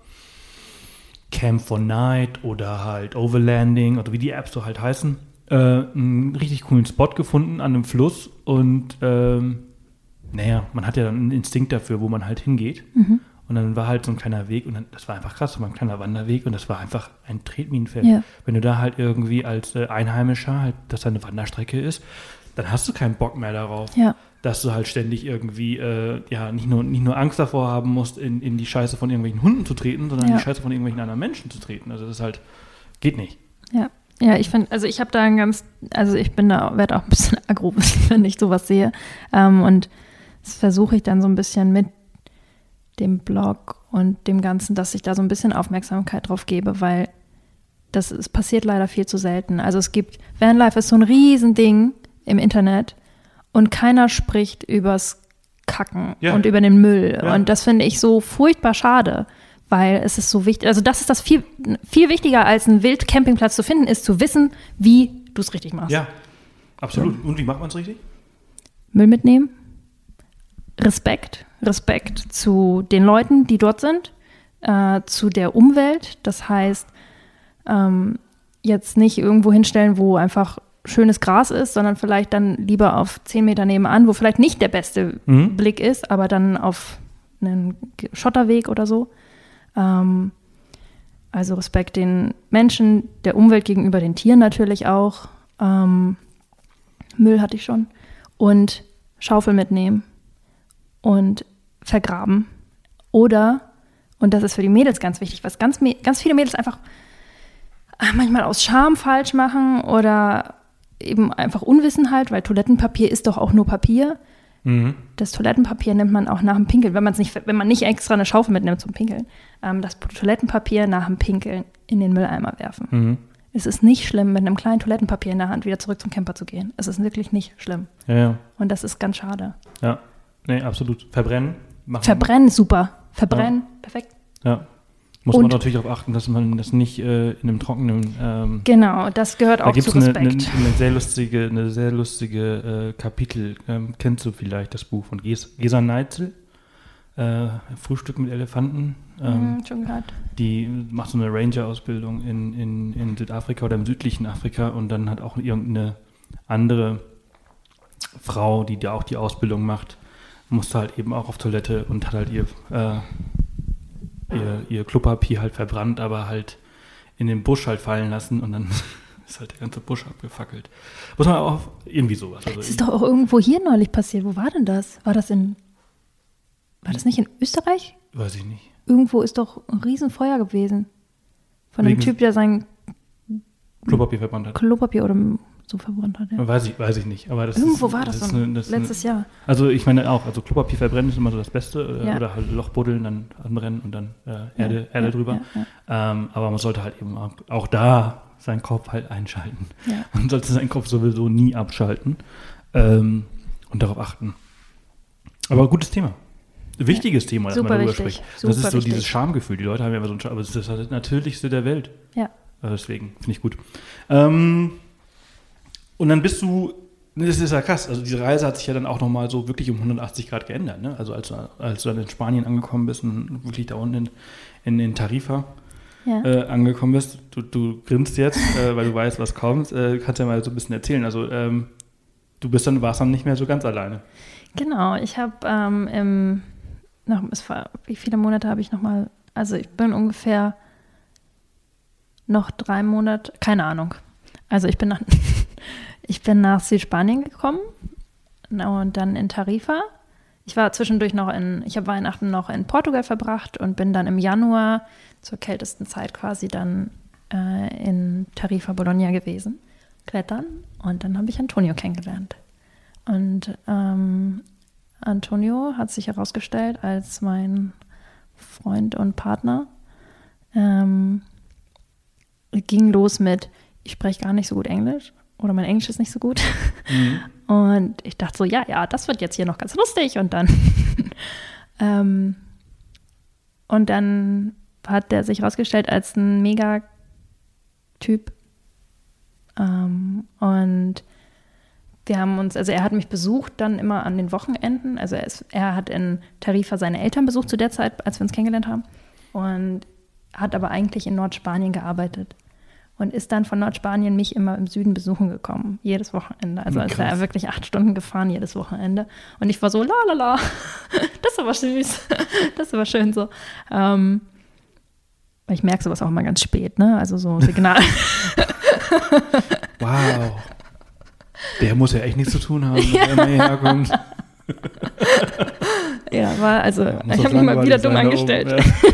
Camp for Night oder halt Overlanding oder wie die Apps so halt heißen, einen richtig coolen Spot gefunden an einem Fluss und man hat ja dann einen Instinkt dafür, wo man halt hingeht. Und dann war halt so ein kleiner Weg und das war einfach krass, das war ein kleiner Wanderweg und das war einfach ein Tretminenfeld. Ja. Wenn du da halt irgendwie als Einheimischer halt, dass da eine Wanderstrecke ist, dann hast du keinen Bock mehr darauf, dass du halt ständig irgendwie nicht nur Angst davor haben musst, in die Scheiße von irgendwelchen Hunden zu treten, sondern in die Scheiße von irgendwelchen anderen Menschen zu treten. Also das ist halt, geht nicht. Ja. Ja, ich finde, also ich habe da werde auch ein bisschen aggro, wenn ich sowas sehe. Und das versuche ich dann so ein bisschen mit dem Blog und dem Ganzen, dass ich da so ein bisschen Aufmerksamkeit drauf gebe, weil es passiert leider viel zu selten. Also Vanlife ist so ein Riesending im Internet und keiner spricht übers Kacken und über den Müll. Ja. Und das finde ich so furchtbar schade, weil es ist so wichtig, also das ist das viel, viel wichtiger als einen Wildcampingplatz zu finden, ist zu wissen, wie du es richtig machst. Ja, absolut. Und wie macht man es richtig? Müll mitnehmen, Respekt zu den Leuten, die dort sind, zu der Umwelt. Das heißt, jetzt nicht irgendwo hinstellen, wo einfach schönes Gras ist, sondern vielleicht dann lieber auf 10 Meter nebenan, wo vielleicht nicht der beste Blick ist, aber dann auf einen Schotterweg oder so. Also Respekt den Menschen, der Umwelt gegenüber, den Tieren natürlich auch. Müll hatte ich schon. Und Schaufel mitnehmen und vergraben. Oder, und das ist für die Mädels ganz wichtig, was ganz viele Mädels einfach manchmal aus Scham falsch machen oder eben einfach Unwissenheit, weil Toilettenpapier ist doch auch nur Papier. Das Toilettenpapier nimmt man auch nach dem Pinkeln, wenn man nicht extra eine Schaufel mitnimmt zum Pinkeln, das Toilettenpapier nach dem Pinkeln in den Mülleimer werfen. Es ist nicht schlimm, mit einem kleinen Toilettenpapier in der Hand wieder zurück zum Camper zu gehen. Es ist wirklich nicht schlimm. Ja. Und das ist ganz schade. Ja, nee, absolut. Verbrennen. Verbrennen, super. Verbrennen, perfekt. Ja. Muss man natürlich darauf achten, dass man das nicht in einem trockenen... genau, das gehört auch zu Respekt. Da gibt es eine sehr lustige Kapitel, kennst du vielleicht das Buch von Gesa Neitzel, Frühstück mit Elefanten. Schon gehört. Die macht so eine Ranger-Ausbildung in Südafrika oder im südlichen Afrika und dann hat auch irgendeine andere Frau, die auch die Ausbildung macht, musste halt eben auch auf Toilette und hat halt ihr Klopapier halt verbrannt, aber halt in den Busch halt fallen lassen und dann ist halt der ganze Busch abgefackelt. Muss man auch irgendwie sowas. Also das ist doch auch irgendwo hier neulich passiert. Wo war denn das? War das nicht in Österreich? Weiß ich nicht. Irgendwo ist doch ein Riesenfeuer gewesen. Von einem Typ, der sein Klopapier verbrannt hat. Klopapier oder so verbrannt hat. Ja. Weiß ich nicht. Aber Irgendwo war das so letztes Jahr. Also ich meine auch, also Klopapier verbrennen ist immer so das Beste. Ja. Oder halt Loch buddeln, dann anbrennen und dann Erde drüber. Aber man sollte halt eben auch da seinen Kopf halt einschalten. Ja. Man sollte seinen Kopf sowieso nie abschalten und darauf achten. Aber gutes Thema. Wichtiges Thema, dass man darüber spricht. Das ist so dieses Schamgefühl. Die Leute haben ja immer so ein Scham, aber das ist das Natürlichste der Welt. Ja. Also deswegen finde ich gut. Und dann bist du, das ist ja krass, also diese Reise hat sich ja dann auch nochmal so wirklich um 180 Grad geändert. Ne? Also als du dann in Spanien angekommen bist und wirklich da unten in Tarifa angekommen bist, du grinst jetzt, weil du weißt, was kommt. Kannst ja mal so ein bisschen erzählen. Also warst dann nicht mehr so ganz alleine. Genau, ich habe wie viele Monate habe ich nochmal, also ich bin ungefähr noch 3 Monate, keine Ahnung. Also ich bin nach Südspanien gekommen und dann in Tarifa. Ich war zwischendurch ich habe Weihnachten noch in Portugal verbracht und bin dann im Januar zur kältesten Zeit quasi dann in Tarifa Bologna gewesen, klettern. Und dann habe ich Antonio kennengelernt. Und Antonio hat sich herausgestellt als mein Freund und Partner. Ging los mit, ich spreche gar nicht so gut Englisch oder mein Englisch ist nicht so gut. Mhm. Und ich dachte so, ja, das wird jetzt hier noch ganz lustig. Und dann und dann hat der sich herausgestellt als ein Mega-Typ. Und wir haben uns, also er hat mich besucht dann immer an den Wochenenden. Also er hat in Tarifa seine Eltern besucht zu der Zeit, als wir uns kennengelernt haben. Und hat aber eigentlich in Nordspanien gearbeitet. Und ist dann von Nordspanien mich immer im Süden besuchen gekommen. Jedes Wochenende. Also ist er wirklich 8 Stunden gefahren jedes Wochenende. Und ich war so, la. Das ist aber süß. Das ist aber schön so. Weil ich merke sowas auch immer ganz spät, ne? Also so Signal. Wow. Der muss ja echt nichts zu tun haben, wenn er immer herkommt. Ja, ich habe mich mal wieder dumm angestellt.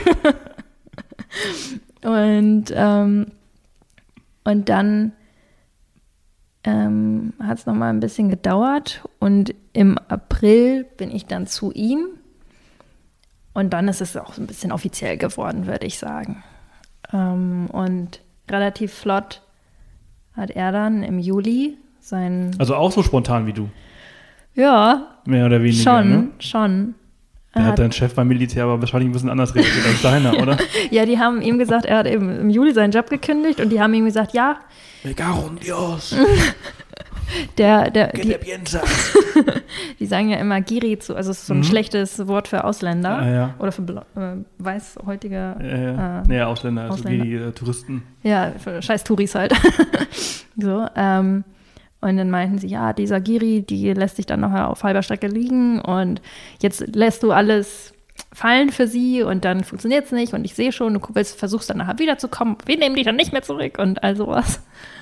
Und dann hat es nochmal ein bisschen gedauert und im April bin ich dann zu ihm und dann ist es auch so ein bisschen offiziell geworden, würde ich sagen. Und relativ flott hat er dann im Juli Also auch so spontan wie du? Ja. Mehr oder weniger, Schon. Da hat dein Chef beim Militär aber wahrscheinlich ein bisschen anders reagiert als deiner, oder? Ja, die haben ihm gesagt, er hat eben im Juli seinen Job gekündigt und die haben ihm gesagt, ja. Me cago en Dios. Die sagen ja immer Giri zu, also es ist so ein schlechtes Wort für Ausländer. Ja. Oder für weißhäutige Ausländer, also die Touristen. Ja, für scheiß Touris halt. So, und dann meinten sie, ja, dieser Giri, die lässt sich dann noch auf halber Strecke liegen und jetzt lässt du alles fallen für sie und dann funktioniert es nicht und ich sehe schon, du versuchst dann nachher wiederzukommen, wir nehmen dich dann nicht mehr zurück und all sowas.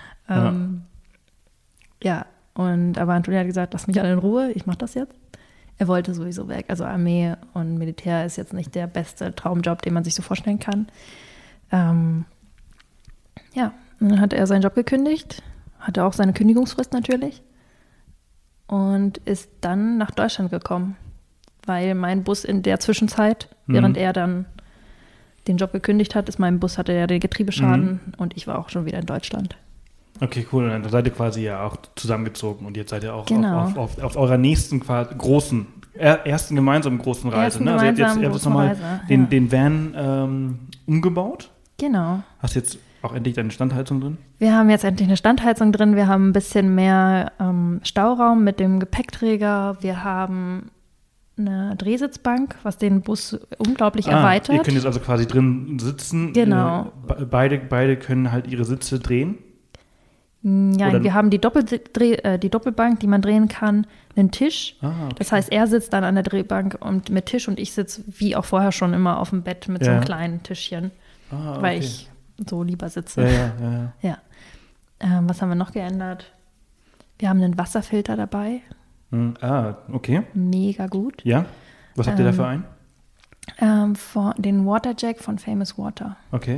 Aber Antonio hat gesagt, lass mich alle in Ruhe, ich mach das jetzt. Er wollte sowieso weg, also Armee und Militär ist jetzt nicht der beste Traumjob, den man sich so vorstellen kann. Und dann hat er seinen Job gekündigt, hatte auch seine Kündigungsfrist natürlich und ist dann nach Deutschland gekommen, weil mein Bus in der Zwischenzeit, während er dann den Job gekündigt hat, hatte ja den Getriebeschaden und ich war auch schon wieder in Deutschland. Okay, cool. Und dann seid ihr quasi ja auch zusammengezogen und jetzt seid ihr auch auf eurer nächsten ersten gemeinsamen großen Reise. Ne? Also ihr habt jetzt nochmal den Van umgebaut. Genau. Hast jetzt auch endlich deine Standheizung drin? Wir haben jetzt endlich eine Standheizung drin. Wir haben ein bisschen mehr Stauraum mit dem Gepäckträger. Wir haben eine Drehsitzbank, was den Bus unglaublich erweitert. Ihr könnt jetzt also quasi drin sitzen. Genau. Beide können halt ihre Sitze drehen. Ja, wir haben die Doppelbank, die man drehen kann, einen Tisch. Okay. Das heißt, er sitzt dann an der Drehbank und mit Tisch und ich sitze wie auch vorher schon immer auf dem Bett mit so einem kleinen Tischchen, weil ich so lieber sitze. Ja. Was haben wir noch geändert? Wir haben einen Wasserfilter dabei. Okay. Mega gut. Ja? Was habt ihr da für einen? Den Waterjack von Famous Water. Okay.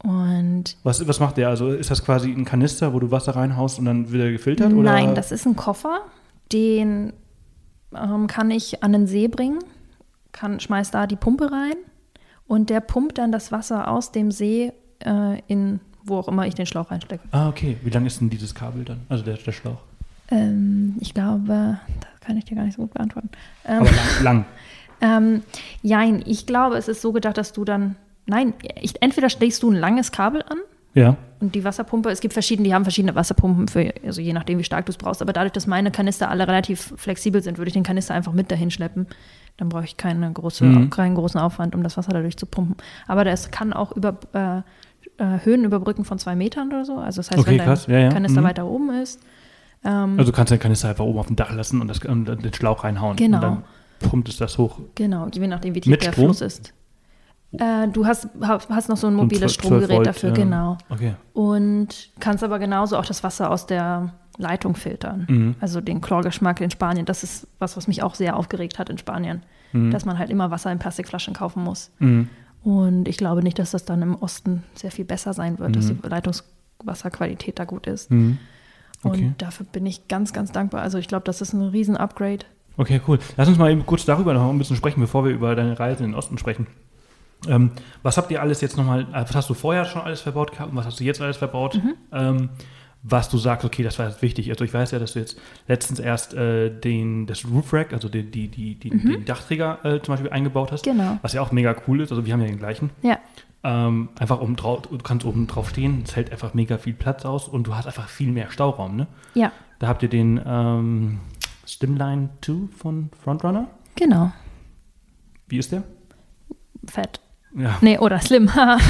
Und Was macht der? Also ist das quasi ein Kanister, wo du Wasser reinhaust und dann wird er gefiltert? nein, oder? das ist ein Koffer, den kann ich an den See bringen, schmeiß da die Pumpe rein und der pumpt dann das Wasser aus dem See in wo auch immer ich den Schlauch reinstecke. Ah, okay. Wie lang ist denn dieses Kabel dann? Also der Schlauch? Ich glaube, das kann ich dir gar nicht so gut beantworten. Aber lang. Jein, ich glaube, es ist so gedacht, dass du dann, entweder steckst du ein langes Kabel an Ja. und die Wasserpumpe, es gibt verschiedene, die haben verschiedene Wasserpumpen, also je nachdem, wie stark du es brauchst, aber dadurch, dass meine Kanister alle relativ flexibel sind, würde ich den Kanister einfach mit dahin schleppen. Dann brauche ich keinen großen Aufwand, um das Wasser dadurch zu pumpen. Aber das kann auch über Höhen überbrücken von 2 Metern oder so. Also das heißt, Okay, wenn krass. dein Ja. Kanister weiter oben ist. Also du kannst den Kanister einfach oben auf dem Dach lassen und den Schlauch reinhauen. Genau. Und dann pumpt es das hoch. Genau, je nachdem, wie tief Mit der Strom? Fluss ist. Du hast noch so ein mobiles 12 Stromgerät Volt, dafür, genau. Okay. Und kannst aber genauso auch das Wasser aus der Leitung filtern. Also den Chlorgeschmack in Spanien, das ist was mich auch sehr aufgeregt hat in Spanien. Dass man halt immer Wasser in Plastikflaschen kaufen muss. Und ich glaube nicht, dass das dann im Osten sehr viel besser sein wird, dass die Leitungswasserqualität da gut ist. Okay. Und dafür bin ich ganz, ganz dankbar. Also ich glaube, das ist ein Riesen-Upgrade. Okay, cool. Lass uns mal eben kurz darüber noch ein bisschen sprechen, bevor wir über deine Reise in den Osten sprechen. Was habt ihr alles jetzt nochmal, was hast du vorher schon alles verbaut gehabt und was hast du jetzt alles verbaut? Was du sagst, okay, das war jetzt wichtig. Also ich weiß ja, dass du jetzt letztens erst das Roof Rack, also den Dachträger zum Beispiel eingebaut hast. Genau. Was ja auch mega cool ist. Also wir haben ja den gleichen. Ja. Einfach du kannst oben drauf stehen, es hält einfach mega viel Platz aus und du hast einfach viel mehr Stauraum, ne? Ja. Da habt ihr den Slimline 2 von Frontrunner. Genau. Wie ist der? Fett. Ja. Nee, oder slim.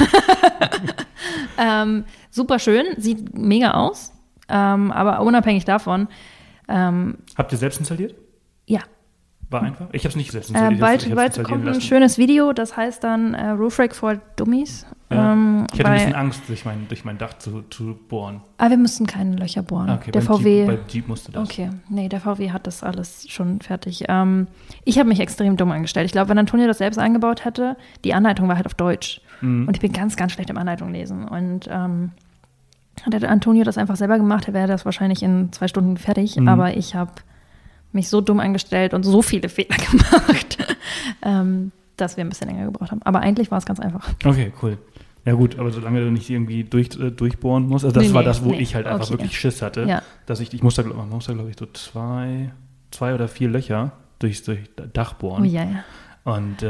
Super schön, sieht mega aus. Aber unabhängig davon. Habt ihr selbst installiert? Ja. War einfach? Ich habe es nicht selbst installiert. Bald kommt ein schönes Video, das heißt dann Roof Rack for Dummies. Ja. Ich hatte ein bisschen Angst, durch mein Dach zu bohren. Aber wir müssten keine Löcher bohren. Okay, der VW. Bei Jeep musste das. Okay, nee, der VW hat das alles schon fertig. Ich habe mich extrem dumm angestellt. Ich glaube, wenn Antonio das selbst eingebaut hätte, die Anleitung war halt auf Deutsch. Und ich bin ganz, ganz schlecht im Anleitung lesen. Und hätte Antonio das einfach selber gemacht, wäre das wahrscheinlich in 2 Stunden fertig. Aber ich habe mich so dumm angestellt und so viele Fehler gemacht, dass wir ein bisschen länger gebraucht haben. Aber eigentlich war es ganz einfach. Okay, cool. Ja gut, aber solange du nicht irgendwie durchbohren musst, also das war das, wo ich halt einfach wirklich Schiss hatte, ja. Dass ich musste, glaube ich, so 2 oder 4 Löcher durchs Dach bohren. Oh ja. Und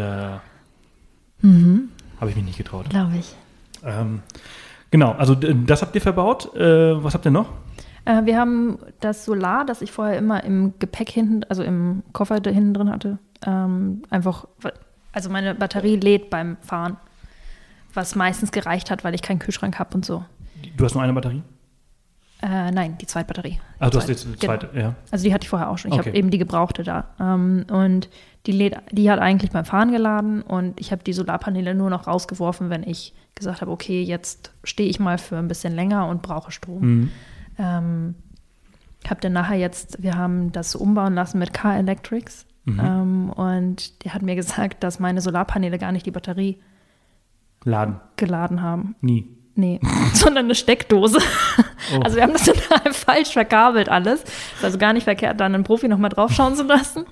habe ich mich nicht getraut. Glaube ich. Genau, also das habt ihr verbaut. Was habt ihr noch? Wir haben das Solar, das ich vorher immer im Gepäck hinten, also im Koffer hinten drin hatte, also meine Batterie lädt beim Fahren, was meistens gereicht hat, weil ich keinen Kühlschrank habe und so. Du hast nur eine Batterie? Nein, die Zweitbatterie. Ach, du hast jetzt eine zweite, genau. Ja. Also die hatte ich vorher auch schon. Ich habe eben die gebrauchte da. Und die hat eigentlich beim Fahren geladen und ich habe die Solarpaneele nur noch rausgeworfen, wenn ich gesagt habe, okay, jetzt stehe ich mal für ein bisschen länger und brauche Strom. Habe dann nachher wir haben das umbauen lassen mit Car Electrics und der hat mir gesagt, dass meine Solarpaneele gar nicht die Batterie geladen haben. Nie. Nee, sondern eine Steckdose. Oh. Also wir haben das total falsch verkabelt alles. Ist also gar nicht verkehrt, da einen Profi nochmal draufschauen zu lassen.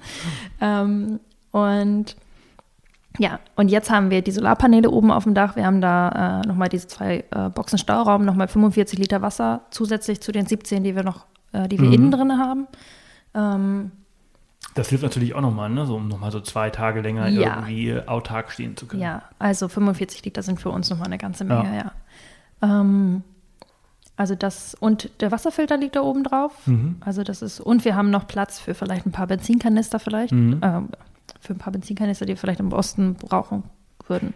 Und jetzt haben wir die Solarpaneele oben auf dem Dach. Wir haben da nochmal diese 2 Boxen Stauraum, nochmal 45 Liter Wasser zusätzlich zu den 17, die wir innen drin haben. Das hilft natürlich auch nochmal, ne? Um nochmal so 2 Tage länger irgendwie autark stehen zu können. Ja, also 45 Liter sind für uns nochmal eine ganze Menge, ja. Also das, und der Wasserfilter liegt da oben drauf. Also das ist, und wir haben noch Platz für vielleicht ein paar Benzinkanister für ein paar Benzinkanister, die wir vielleicht im Osten brauchen würden.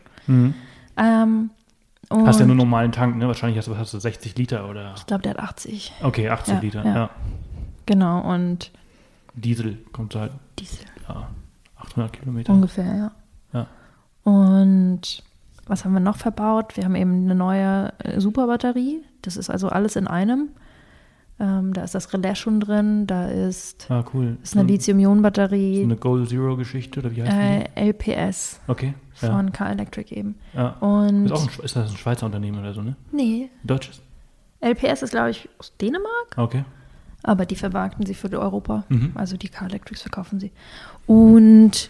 Hast ja nur einen normalen Tank, ne? Wahrscheinlich hast du 60 Liter oder? Ich glaube, der hat 80. Okay, 80 Liter, ja. Genau, und Diesel kommt halt. Ja, 800 Kilometer. Ungefähr, ja. Und was haben wir noch verbaut? Wir haben eben eine neue Superbatterie. Das ist also alles in einem. Da ist das Relais schon drin. Da ist, cool. Ist eine Lithium-Ionen-Batterie. So eine Goal Zero-Geschichte oder wie heißt die? LPS. Okay. von Car Electric eben. Ja. Und Ist das ein Schweizer Unternehmen oder so, ne? nee, Deutsches? LPS ist, glaube ich, aus Dänemark, Okay. aber die vermarkten sie für Europa. Mhm. Also die Car Electrics verkaufen sie. Und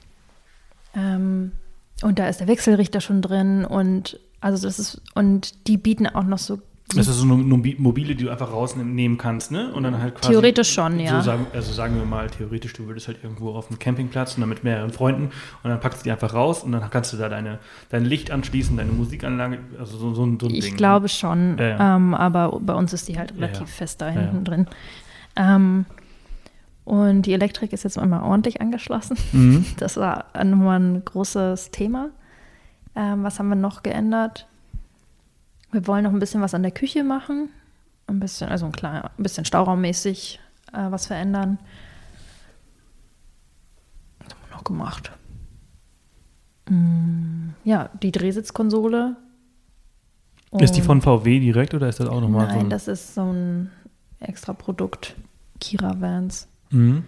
da ist der Wechselrichter schon drin und die bieten auch noch so. Das ist so eine Mobile, die du einfach rausnehmen kannst, ne? Und dann halt quasi. Theoretisch schon, ja. Sagen wir mal, theoretisch, du würdest halt irgendwo auf einem Campingplatz und dann mit mehreren Freunden und dann packst du die einfach raus und dann kannst du da dein Licht anschließen, deine Musikanlage, also so ein Ding. Ich glaube schon, Ja. Aber bei uns ist die halt relativ fest da hinten drin. Und die Elektrik ist jetzt mal ordentlich angeschlossen. Mhm. Das war nochmal ein großes Thema. Was haben wir noch geändert? Wir wollen noch ein bisschen was an der Küche machen. Ein bisschen stauraummäßig was verändern. Was haben wir noch gemacht? Ja, die Drehsitzkonsole. Ist die von VW direkt oder ist das auch nochmal so? Nein, das ist so ein extra Produkt. Kira Vans. Mhm.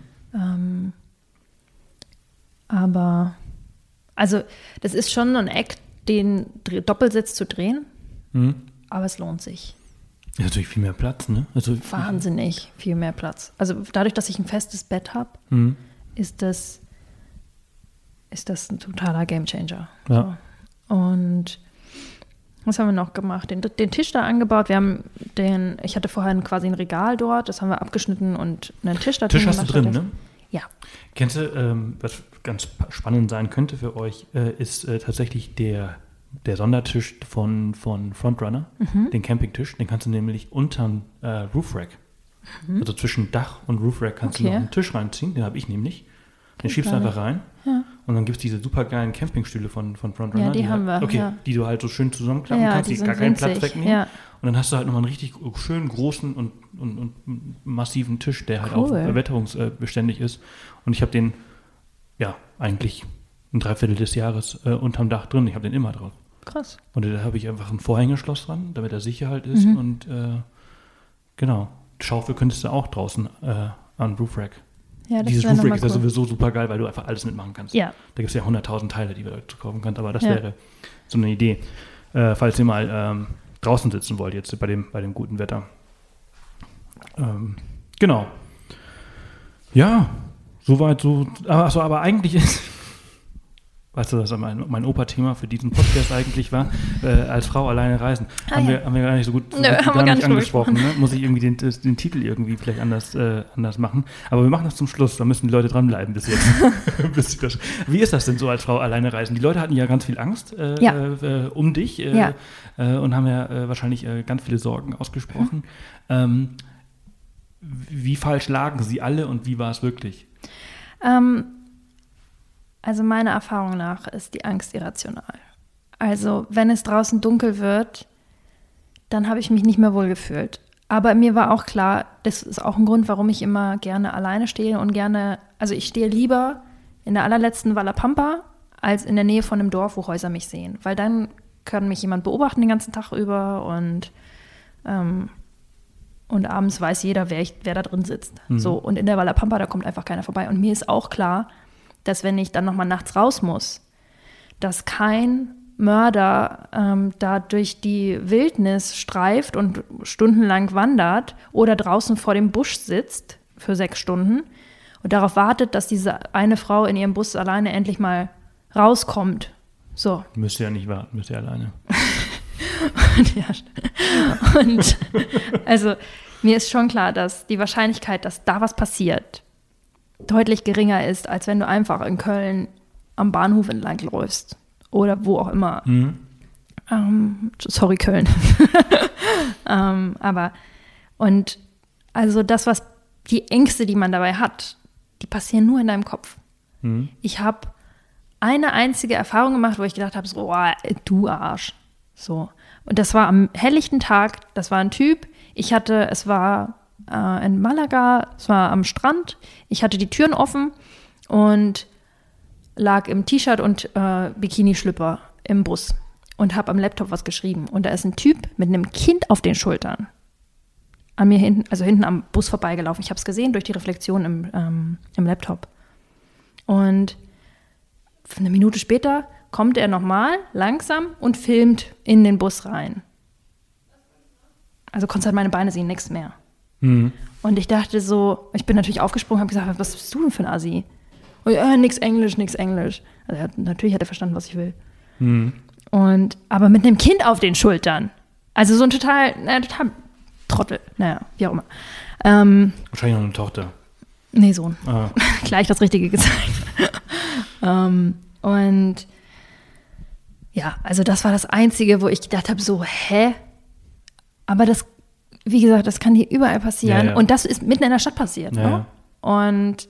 Aber, also, das ist schon ein Act, den Doppelsitz zu drehen, aber es lohnt sich. Ja, natürlich viel mehr Platz, ne? Also, Wahnsinnig viel mehr Platz. Also, dadurch, dass ich ein festes Bett habe, ist das ein totaler Gamechanger. Ja. So. Und was haben wir noch gemacht? Den Tisch da angebaut. Ich hatte vorher quasi ein Regal dort, das haben wir abgeschnitten und einen Tisch da drin. Tisch hast du drin, ne? Ja. Kennst du, was ganz spannend sein könnte für euch, ist tatsächlich der Sondertisch von Frontrunner, den Campingtisch. Den kannst du nämlich unterm Roofrack, also zwischen Dach und Roofrack kannst du noch einen Tisch reinziehen, den habe ich nämlich. Den schiebst du einfach rein und dann gibt es diese super geilen Campingstühle von Frontrunner. Ja, die haben wir. Okay, ja. die du halt so schön zusammenklappen kannst, die gar keinen Platz wegnehmen. Ja. Und dann hast du halt nochmal einen richtig schönen, großen und massiven Tisch, der halt auch witterungsbeständig ist. Und ich habe den, ja, eigentlich ein Dreiviertel des Jahres unterm Dach drin. Ich habe den immer drauf. Krass. Und da habe ich einfach ein Vorhängeschloss dran, damit er sicher halt ist. Und genau, Schaufel könntest du auch draußen an Roofrack. Ja, dieses Roofrack ist ja sowieso super geil, weil du einfach alles mitmachen kannst. Ja. Da gibt es ja 100.000 Teile, die du dazu kaufen kannst, aber das wäre so eine Idee, falls ihr mal draußen sitzen wollt, jetzt bei dem guten Wetter. Genau. Ja, soweit so. Aber eigentlich ist, weißt du, was mein Opa-Thema für diesen Podcast eigentlich war, als Frau alleine reisen. Haben wir gar nicht so gut gar nicht angesprochen. Ne? Muss ich irgendwie den Titel irgendwie vielleicht anders machen. Aber wir machen das zum Schluss, da müssen die Leute dranbleiben bis jetzt. Wie ist das denn so als Frau alleine reisen? Die Leute hatten ja ganz viel Angst um dich und haben ja wahrscheinlich ganz viele Sorgen ausgesprochen. Wie falsch lagen sie alle und wie war es wirklich? Also meiner Erfahrung nach ist die Angst irrational. Also wenn es draußen dunkel wird, dann habe ich mich nicht mehr wohl gefühlt. Aber mir war auch klar, das ist auch ein Grund, warum ich immer gerne alleine stehe und also ich stehe lieber in der allerletzten Wallapampa als in der Nähe von einem Dorf, wo Häuser mich sehen. Weil dann kann mich jemand beobachten den ganzen Tag über und abends weiß jeder, wer da drin sitzt. So, und in der Wallapampa, da kommt einfach keiner vorbei. Und mir ist auch klar, dass wenn ich dann nochmal nachts raus muss, dass kein Mörder da durch die Wildnis streift und stundenlang wandert oder draußen vor dem Busch sitzt für 6 Stunden und darauf wartet, dass diese eine Frau in ihrem Bus alleine endlich mal rauskommt. So. Müsst ihr ja nicht warten, müsst ihr alleine. Und also mir ist schon klar, dass die Wahrscheinlichkeit, dass da was passiert, deutlich geringer ist, als wenn du einfach in Köln am Bahnhof entlang läufst oder wo auch immer. Sorry, Köln. Und die Ängste, die man dabei hat, die passieren nur in deinem Kopf. Ich habe eine einzige Erfahrung gemacht, wo ich gedacht habe, so, oh, du Arsch. So. Und das war am helllichten Tag, das war ein Typ, es war in Malaga, es war am Strand, ich hatte die Türen offen und lag im T-Shirt und Bikini-Schlüpper im Bus und habe am Laptop was geschrieben. Und da ist ein Typ mit einem Kind auf den Schultern an mir hinten am Bus vorbeigelaufen. Ich habe es gesehen durch die Reflexion im Laptop. Und eine Minute später kommt er nochmal langsam und filmt in den Bus rein. Also konntest halt meine Beine sehen, nichts mehr. Mhm. Und ich dachte so, ich bin natürlich aufgesprungen, habe gesagt, was bist du denn für ein Assi? Und nix Englisch. Also natürlich hat er verstanden, was ich will. Mhm. Aber mit einem Kind auf den Schultern. Also so ein total Trottel. Naja, wie auch immer. Wahrscheinlich noch eine Tochter. Nee, Sohn. Ah. Gleich das Richtige gezeigt. Und ja, also das war das Einzige, wo ich gedacht habe, so, hä? Aber das, wie gesagt, das kann hier überall passieren. Ja. Und das ist mitten in der Stadt passiert. Ja. Ne? Und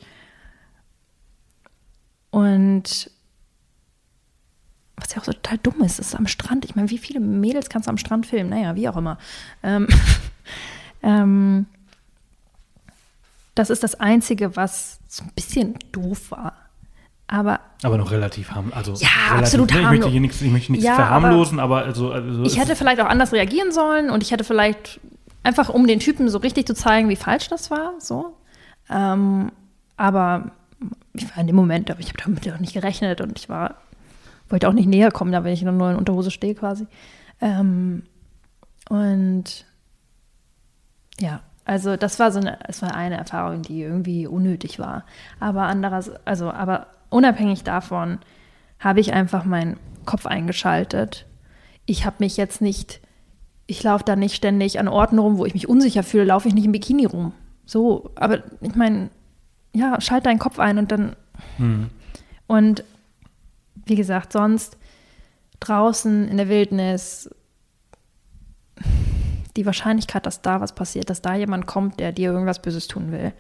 was ja auch so total dumm ist am Strand. Ich meine, wie viele Mädels kannst du am Strand filmen? Naja, wie auch immer. Das ist das Einzige, was so ein bisschen doof war. Aber noch relativ harmlos. Also ja, relativ, absolut ne? harmlos. Ich möchte nichts Ja, verharmlosen, aber also ich hätte vielleicht auch anders reagieren sollen und ich hätte vielleicht einfach, um den Typen so richtig zu zeigen, wie falsch das war, so. Aber ich war in dem Moment, aber ich habe damit auch nicht gerechnet und wollte auch nicht näher kommen, da wenn ich nur in Unterhose stehe quasi. Und ja, also es war eine Erfahrung, die irgendwie unnötig war. Aber unabhängig davon habe ich einfach meinen Kopf eingeschaltet. Ich laufe da nicht ständig an Orten rum, wo ich mich unsicher fühle, laufe ich nicht im Bikini rum. So, aber ich meine, ja, schalt deinen Kopf ein und dann und wie gesagt, sonst draußen in der Wildnis die Wahrscheinlichkeit, dass da was passiert, dass da jemand kommt, der dir irgendwas Böses tun will.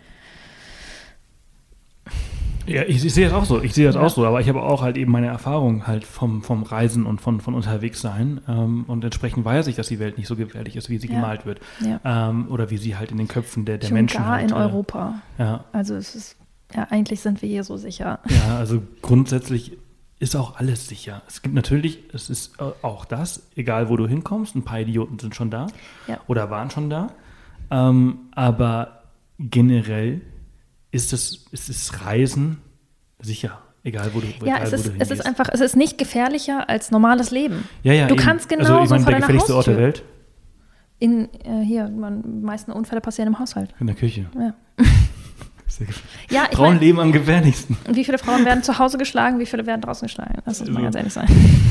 Ja, ich sehe das auch so. Auch so, aber ich habe auch halt eben meine Erfahrung halt vom Reisen und von unterwegs sein. Und entsprechend weiß ich, dass die Welt nicht so gefährlich ist, wie sie gemalt wird. Ja. Oder wie sie halt in den Köpfen der Schon Menschen gar halt, in Europa. Ja. Also eigentlich sind wir hier so sicher. Ja, also grundsätzlich ist auch alles sicher. Es ist auch das, egal wo du hinkommst, ein paar Idioten sind schon da oder waren schon da. Aber generell ist Reisen sicher, egal wo du hingehst. Es ist nicht gefährlicher als normales Leben. Ja, du eben. kannst genauso also, vor der deiner gefährlichste Ort der Haustür. Welt? Die meisten Unfälle passieren im Haushalt. In der Küche. Ja. Ja, Frauen leben am gefährlichsten. Wie viele Frauen werden zu Hause geschlagen, wie viele werden draußen geschlagen? Das muss man ganz ehrlich sein.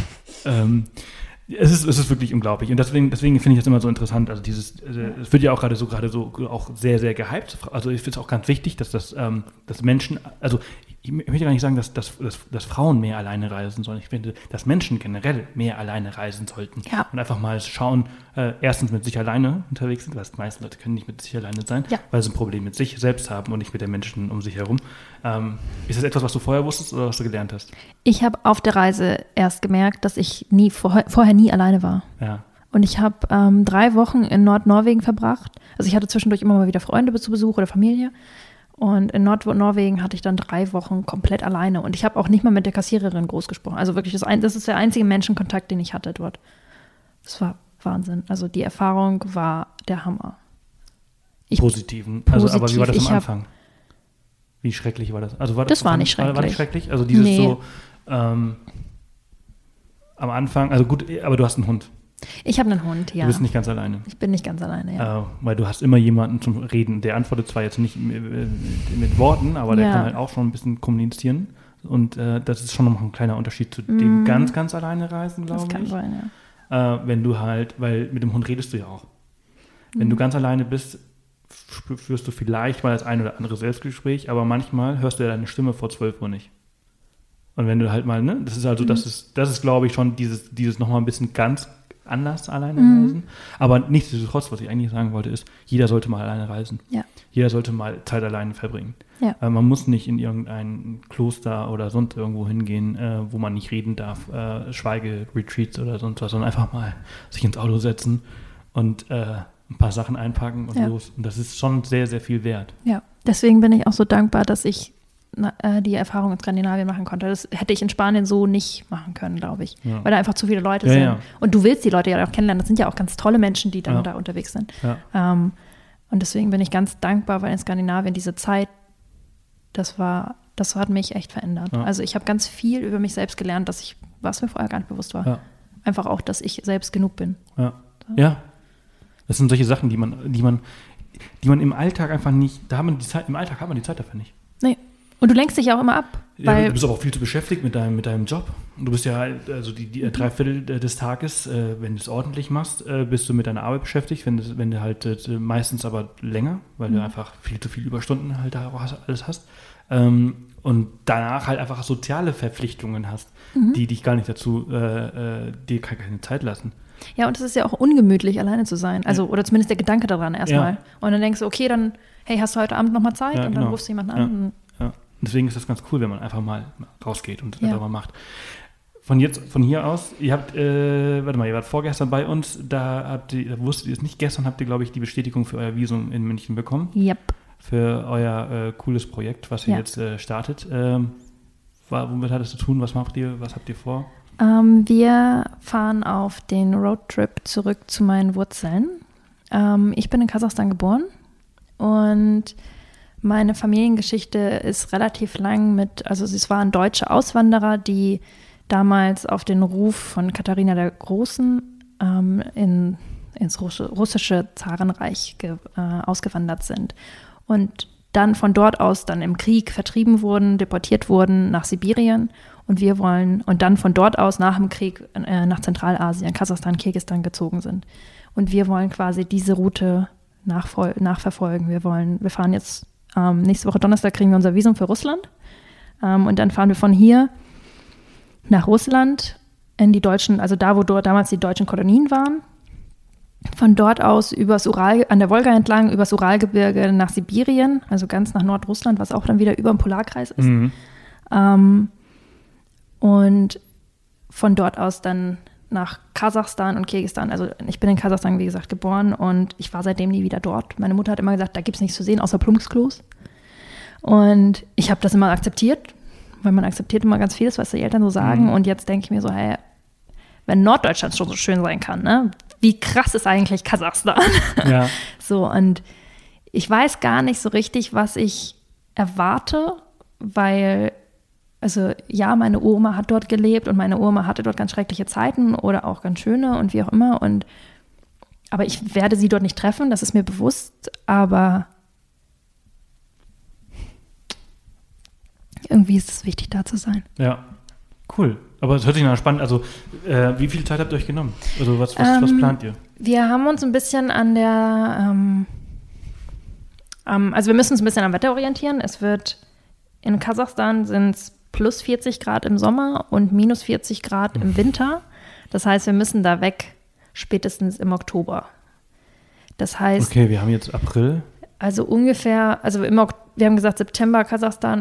Es ist wirklich unglaublich. Und deswegen finde ich das immer so interessant. Also es wird ja auch gerade so auch sehr, sehr gehypt. Also ich finde es auch ganz wichtig, dass Menschen, also ich möchte gar nicht sagen, dass Frauen mehr alleine reisen sollen. Ich finde, dass Menschen generell mehr alleine reisen sollten. Ja. Und einfach mal schauen, erstens mit sich alleine unterwegs sind, weil die meisten Leute können nicht mit sich alleine sein, weil sie ein Problem mit sich selbst haben und nicht mit den Menschen um sich herum. Ist das etwas, was du vorher wusstest oder was du gelernt hast? Ich habe auf der Reise erst gemerkt, dass ich vorher nie alleine war. Ja. Und ich habe 3 Wochen in Nordnorwegen verbracht. Also ich hatte zwischendurch immer mal wieder Freunde zu Besuch oder Familie. Und in Nordnorwegen hatte ich dann 3 Wochen komplett alleine. Und ich habe auch nicht mal mit der Kassiererin groß gesprochen. Also wirklich, das ist der einzige Menschenkontakt, den ich hatte dort. Das war Wahnsinn. Also die Erfahrung war der Hammer. Positiven. Also, aber wie war das am Anfang? Wie schrecklich war das? Also das war nicht schrecklich. War nicht schrecklich? Also dieses so am Anfang, also gut, aber du hast einen Hund. Ich habe einen Hund, ja. Du bist nicht ganz alleine. Ich bin nicht ganz alleine, ja. Weil du hast immer jemanden zum Reden. Der antwortet zwar jetzt nicht mit Worten, aber der kann halt auch schon ein bisschen kommunizieren. Und das ist schon noch ein kleiner Unterschied zu dem ganz, ganz alleine reisen, glaube ich. Das kann sein, ja. Wenn du halt, weil mit dem Hund redest du ja auch. Wenn du ganz alleine bist, führst du vielleicht mal das ein oder andere Selbstgespräch, aber manchmal hörst du ja deine Stimme vor 12 Uhr nicht. Und wenn du halt mal, das ist also, das ist glaube ich schon dieses nochmal ein bisschen ganz anders alleine reisen. Aber nichtsdestotrotz, was ich eigentlich sagen wollte, ist, jeder sollte mal alleine reisen. Ja. Jeder sollte mal Zeit alleine verbringen. Ja. Man muss nicht in irgendein Kloster oder sonst irgendwo hingehen, wo man nicht reden darf, Schweigeretreats oder sonst was, sondern einfach mal sich ins Auto setzen und ein paar Sachen einpacken und los. Und das ist schon sehr, sehr viel wert. Ja, deswegen bin ich auch so dankbar, dass ich die Erfahrung in Skandinavien machen konnte. Das hätte ich in Spanien so nicht machen können, glaube ich. Ja. Weil da einfach zu viele Leute sind. Ja. Und du willst die Leute ja auch kennenlernen. Das sind ja auch ganz tolle Menschen, die dann da unterwegs sind. Ja. Und deswegen bin ich ganz dankbar, weil in Skandinavien diese Zeit, das war das hat mich echt verändert. Ja. Also ich habe ganz viel über mich selbst gelernt, was mir vorher gar nicht bewusst war. Ja. Einfach auch, dass ich selbst genug bin. Ja. Ja. Das sind solche Sachen, die man im Alltag einfach nicht, im Alltag hat man die Zeit dafür nicht. Nee. Und du lenkst dich ja auch immer ab. Ja, Weil du bist aber auch viel zu beschäftigt mit deinem Job. Und du bist ja, also die 3/4 des Tages, wenn du es ordentlich machst, bist du mit deiner Arbeit beschäftigt, wenn du halt meistens aber länger, weil du einfach viel zu viele Überstunden halt da auch alles hast. Und danach halt einfach soziale Verpflichtungen hast, die dich gar nicht dazu, dir keine Zeit lassen. ja, und es ist ja auch ungemütlich, alleine zu sein. Also, oder zumindest der Gedanke daran erstmal. Ja. Und dann denkst du, okay, dann, hey, hast du heute Abend nochmal Zeit? Ja, und dann genau. rufst du jemanden an. Ja. Deswegen ist das ganz cool, wenn man einfach mal rausgeht und das Ja. einfach mal macht. Von hier aus, ihr wart vorgestern bei uns, da wusstet ihr es nicht, gestern habt ihr, glaube ich, die Bestätigung für euer Visum in München bekommen. Yep. Für euer cooles Projekt, was ihr jetzt startet. Womit hat es zu tun? Was habt ihr vor? Wir fahren auf den Roadtrip zurück zu meinen Wurzeln. Ich bin in Kasachstan geboren und meine Familiengeschichte ist relativ lang also es waren deutsche Auswanderer, die damals auf den Ruf von Katharina der Großen ins russische Zarenreich ausgewandert sind und dann von dort aus dann im Krieg vertrieben wurden, deportiert wurden nach Sibirien und dann von dort aus nach dem Krieg nach Zentralasien, Kasachstan, Kirgisistan gezogen sind. Und wir wollen quasi diese Route nachverfolgen. Wir fahren jetzt nächste Woche Donnerstag kriegen wir unser Visum für Russland. Und dann fahren wir von hier nach Russland in die deutschen, also da, wo dort damals die deutschen Kolonien waren. Von dort aus an der Wolga entlang, übers Uralgebirge nach Sibirien, also ganz nach Nordrussland, was auch dann wieder über dem Polarkreis ist. Und von dort aus dann nach Kasachstan und Kirgisistan. Also ich bin in Kasachstan, wie gesagt, geboren und ich war seitdem nie wieder dort. Meine Mutter hat immer gesagt, da gibt es nichts zu sehen, außer Plumpsklos. Und ich habe das immer akzeptiert, weil man akzeptiert immer ganz vieles, was die Eltern so sagen. Und jetzt denke ich mir so, hey, wenn Norddeutschland schon so schön sein kann, ne? Wie krass ist eigentlich Kasachstan? Ja. So, und ich weiß gar nicht so richtig, was ich erwarte, weil, also ja, meine Oma hat dort gelebt und meine Oma hatte dort ganz schreckliche Zeiten oder auch ganz schöne und wie auch immer. Aber ich werde sie dort nicht treffen, das ist mir bewusst, aber irgendwie ist es wichtig, da zu sein. Ja, cool. Aber es hört sich nach spannend. Also, wie viel Zeit habt ihr euch genommen? Also, was plant ihr? Wir haben uns ein bisschen an der, also wir müssen uns ein bisschen am Wetter orientieren. Es wird, in Kasachstan sind es plus 40 Grad im Sommer und minus 40 Grad im Winter. Das heißt, wir müssen da weg spätestens im Oktober. Das heißt. Okay, wir haben jetzt April. Also ungefähr, wir haben gesagt September Kasachstan,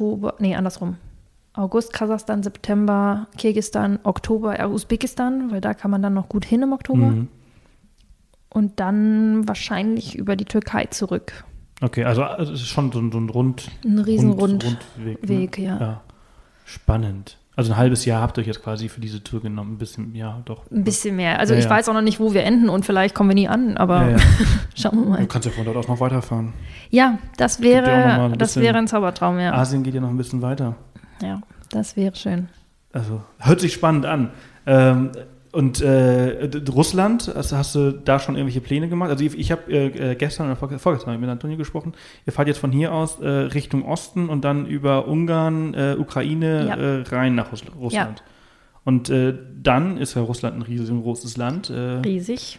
August Kasachstan, September Kirgisistan, Oktober Usbekistan, weil da kann man dann noch gut hin im Oktober. Und dann wahrscheinlich über die Türkei zurück. Okay, also es ist schon so ein Rundweg, ne? ja. Ja. Spannend. Also ein halbes Jahr habt ihr euch jetzt quasi für diese Tour genommen. Ein bisschen, ja, doch. Ein bisschen mehr. Also ich weiß auch noch nicht, wo wir enden und vielleicht kommen wir nie an, aber schauen wir mal. Du kannst ja von dort aus noch weiterfahren. Ja, das wäre ein Zaubertraum, ja. Asien geht ja noch ein bisschen weiter. Ja, das wäre schön. Also hört sich spannend an. Und Russland, also hast du da schon irgendwelche Pläne gemacht? Also ich habe gestern oder vorgestern mit Antonio gesprochen. Ihr fahrt jetzt von hier aus Richtung Osten und dann über Ungarn, Ukraine rein nach Russland. Ja. Und dann ist ja Russland ein riesengroßes Land. Riesig.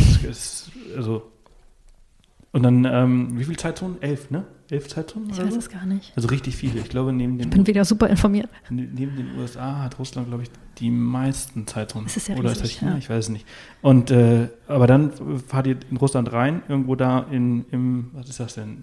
Und dann, wie viele Zeitzonen? 11, ne? 11 Zeitzonen? Ich weiß es gar nicht. Also richtig viele. Ich glaube, ich bin wieder super informiert. Neben den USA hat Russland, glaube ich, die meisten Zeitzonen. Das ist ja oder riesig, ist das China? Ja. Ich weiß es nicht. Und, aber dann fahrt ihr in Russland rein, irgendwo da im was ist das denn?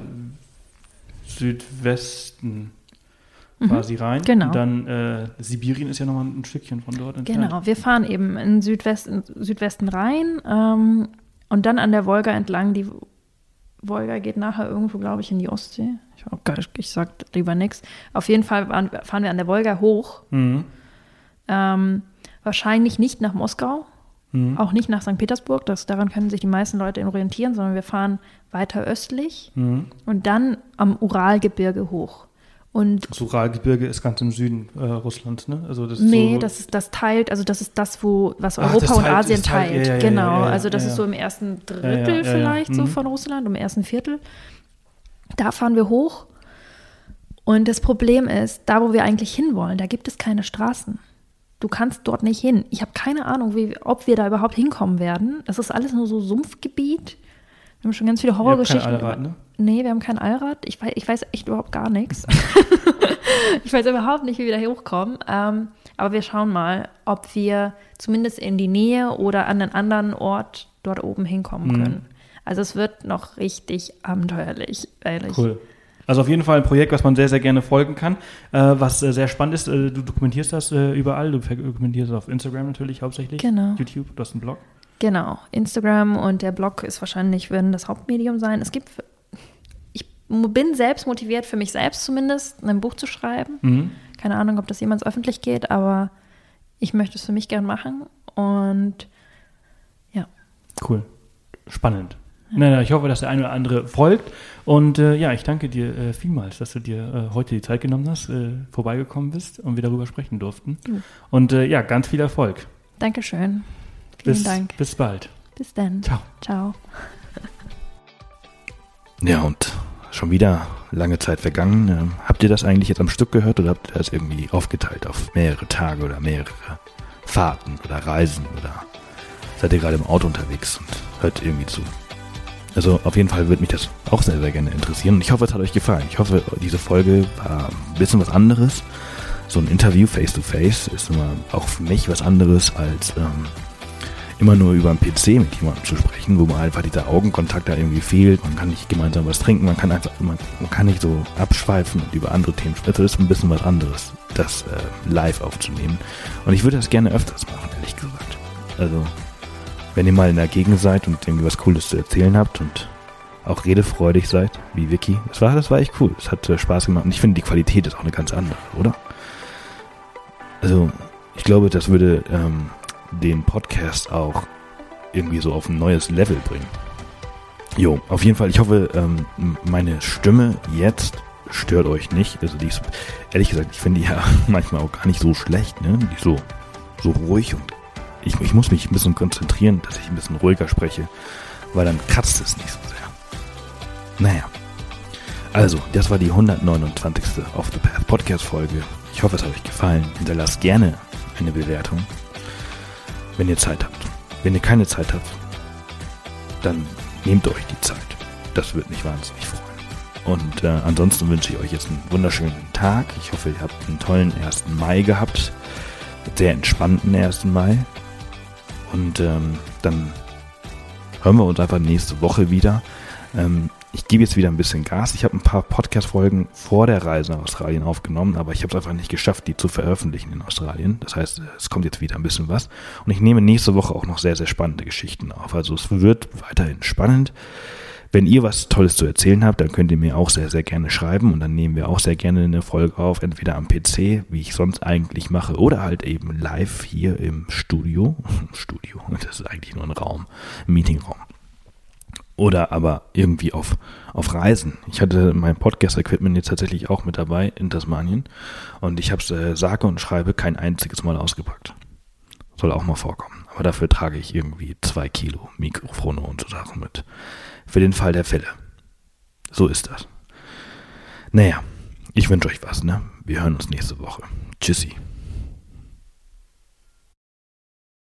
Südwesten quasi rein. Genau. Und dann Sibirien ist ja nochmal ein Stückchen von dort entfernt. Genau, wir fahren eben in Südwesten rein und dann an der Wolga entlang. Die Wolga geht nachher irgendwo, glaube ich, in die Ostsee. Ich sag lieber nichts. Auf jeden Fall fahren wir an der Wolga hoch. Wahrscheinlich nicht nach Moskau, auch nicht nach St. Petersburg. Daran können sich die meisten Leute orientieren, sondern wir fahren weiter östlich und dann am Uralgebirge hoch. Und Das Uralgebirge ist ganz im Süden Russlands, ne? Also das nee, so, das ist das, was Ach, Europa das und teilt- Asien das teilt- teilt. ja, ja, Genau, ja, ja, also das ja, ist ja. so im ersten Drittel Ja, vielleicht so mhm. von Russland, im ersten Viertel. Da fahren wir hoch. Und das Problem ist, da wo wir eigentlich hinwollen, da gibt es keine Straßen. Du kannst dort nicht hin. Ich habe keine Ahnung, ob wir da überhaupt hinkommen werden. Das ist alles nur so Sumpfgebiet. Wir haben schon ganz viele Horrorgeschichten. Ihr habt kein Allrad, ne? Nee, wir haben kein Allrad. Ich weiß echt überhaupt gar nichts. Ich weiß überhaupt nicht, wie wir da hochkommen. Aber wir schauen mal, ob wir zumindest in die Nähe oder an einen anderen Ort dort oben hinkommen können. Also es wird noch richtig abenteuerlich, ehrlich. Cool. Also auf jeden Fall ein Projekt, was man sehr, sehr gerne folgen kann. Was sehr spannend ist, du dokumentierst das überall. Du dokumentierst es auf Instagram natürlich hauptsächlich. Genau. YouTube, du hast einen Blog. Genau, Instagram und der Blog ist wahrscheinlich, werden das Hauptmedium sein. Ich bin selbst motiviert, für mich selbst zumindest, ein Buch zu schreiben. Keine Ahnung, ob das jemals öffentlich geht, aber ich möchte es für mich gern machen und ja. Cool. Spannend. Na, ich hoffe, dass der eine oder andere folgt. Und ja, ich danke dir vielmals, dass du dir heute die Zeit genommen hast, vorbeigekommen bist und wir darüber sprechen durften. Und ja, ganz viel Erfolg. Dankeschön. Vielen Dank. Bis bald. Bis dann. Ciao. Ciao. Ja, und schon wieder lange Zeit vergangen. Habt ihr das eigentlich jetzt am Stück gehört oder habt ihr das irgendwie aufgeteilt auf mehrere Tage oder mehrere Fahrten oder Reisen oder seid ihr gerade im Auto unterwegs und hört irgendwie zu? Also auf jeden Fall würde mich das auch sehr, sehr gerne interessieren und ich hoffe, es hat euch gefallen. Ich hoffe, diese Folge war ein bisschen was anderes. So ein Interview face-to-face ist immer auch für mich was anderes als immer nur über einen PC mit jemandem zu sprechen, wo man einfach dieser Augenkontakt da irgendwie fehlt. Man kann nicht gemeinsam was trinken, man kann nicht so abschweifen und über andere Themen sprechen. Das ist ein bisschen was anderes, das live aufzunehmen. Und ich würde das gerne öfters machen, ehrlich gesagt. Also, wenn ihr mal in der Gegend seid und irgendwie was Cooles zu erzählen habt und auch redefreudig seid, wie Vicky. Das war echt cool. Es hat Spaß gemacht und ich finde, die Qualität ist auch eine ganz andere, oder? Also, ich glaube, das würde den Podcast auch irgendwie so auf ein neues Level bringen. Jo, auf jeden Fall, ich hoffe, meine Stimme jetzt stört euch nicht. Also die ist, ehrlich gesagt, ich finde die ja manchmal auch gar nicht so schlecht, ne? Die ist so ruhig und ich muss mich ein bisschen konzentrieren, dass ich ein bisschen ruhiger spreche, weil dann kratzt es nicht so sehr. Naja. Also, das war die 129. Off the Path Podcast Folge. Ich hoffe, es hat euch gefallen. Hinterlasst gerne eine Bewertung, wenn ihr Zeit habt. Wenn ihr keine Zeit habt, dann nehmt euch die Zeit. Das würde mich wahnsinnig freuen. Und ansonsten wünsche ich euch jetzt einen wunderschönen Tag. Ich hoffe, ihr habt einen tollen 1. Mai gehabt. Sehr entspannten 1. Mai. Und dann hören wir uns einfach nächste Woche wieder. Ich gebe jetzt wieder ein bisschen Gas. Ich habe ein paar Podcast-Folgen vor der Reise nach Australien aufgenommen, aber ich habe es einfach nicht geschafft, die zu veröffentlichen in Australien. Das heißt, es kommt jetzt wieder ein bisschen was. Und ich nehme nächste Woche auch noch sehr, sehr spannende Geschichten auf. Also es wird weiterhin spannend. Wenn ihr was Tolles zu erzählen habt, dann könnt ihr mir auch sehr, sehr gerne schreiben und dann nehmen wir auch sehr gerne eine Folge auf, entweder am PC, wie ich sonst eigentlich mache, oder halt eben live hier im Studio. Studio, das ist eigentlich nur ein Raum, ein Meetingraum. Oder aber irgendwie auf Reisen. Ich hatte mein Podcast-Equipment jetzt tatsächlich auch mit dabei in Tasmanien und ich habe es sage und schreibe kein einziges Mal ausgepackt. Soll auch mal vorkommen. Aber dafür trage ich irgendwie 2 Kilo Mikrofone und so Sachen mit. Für den Fall der Fälle. So ist das. Naja, ich wünsche euch was, ne? Wir hören uns nächste Woche. Tschüssi.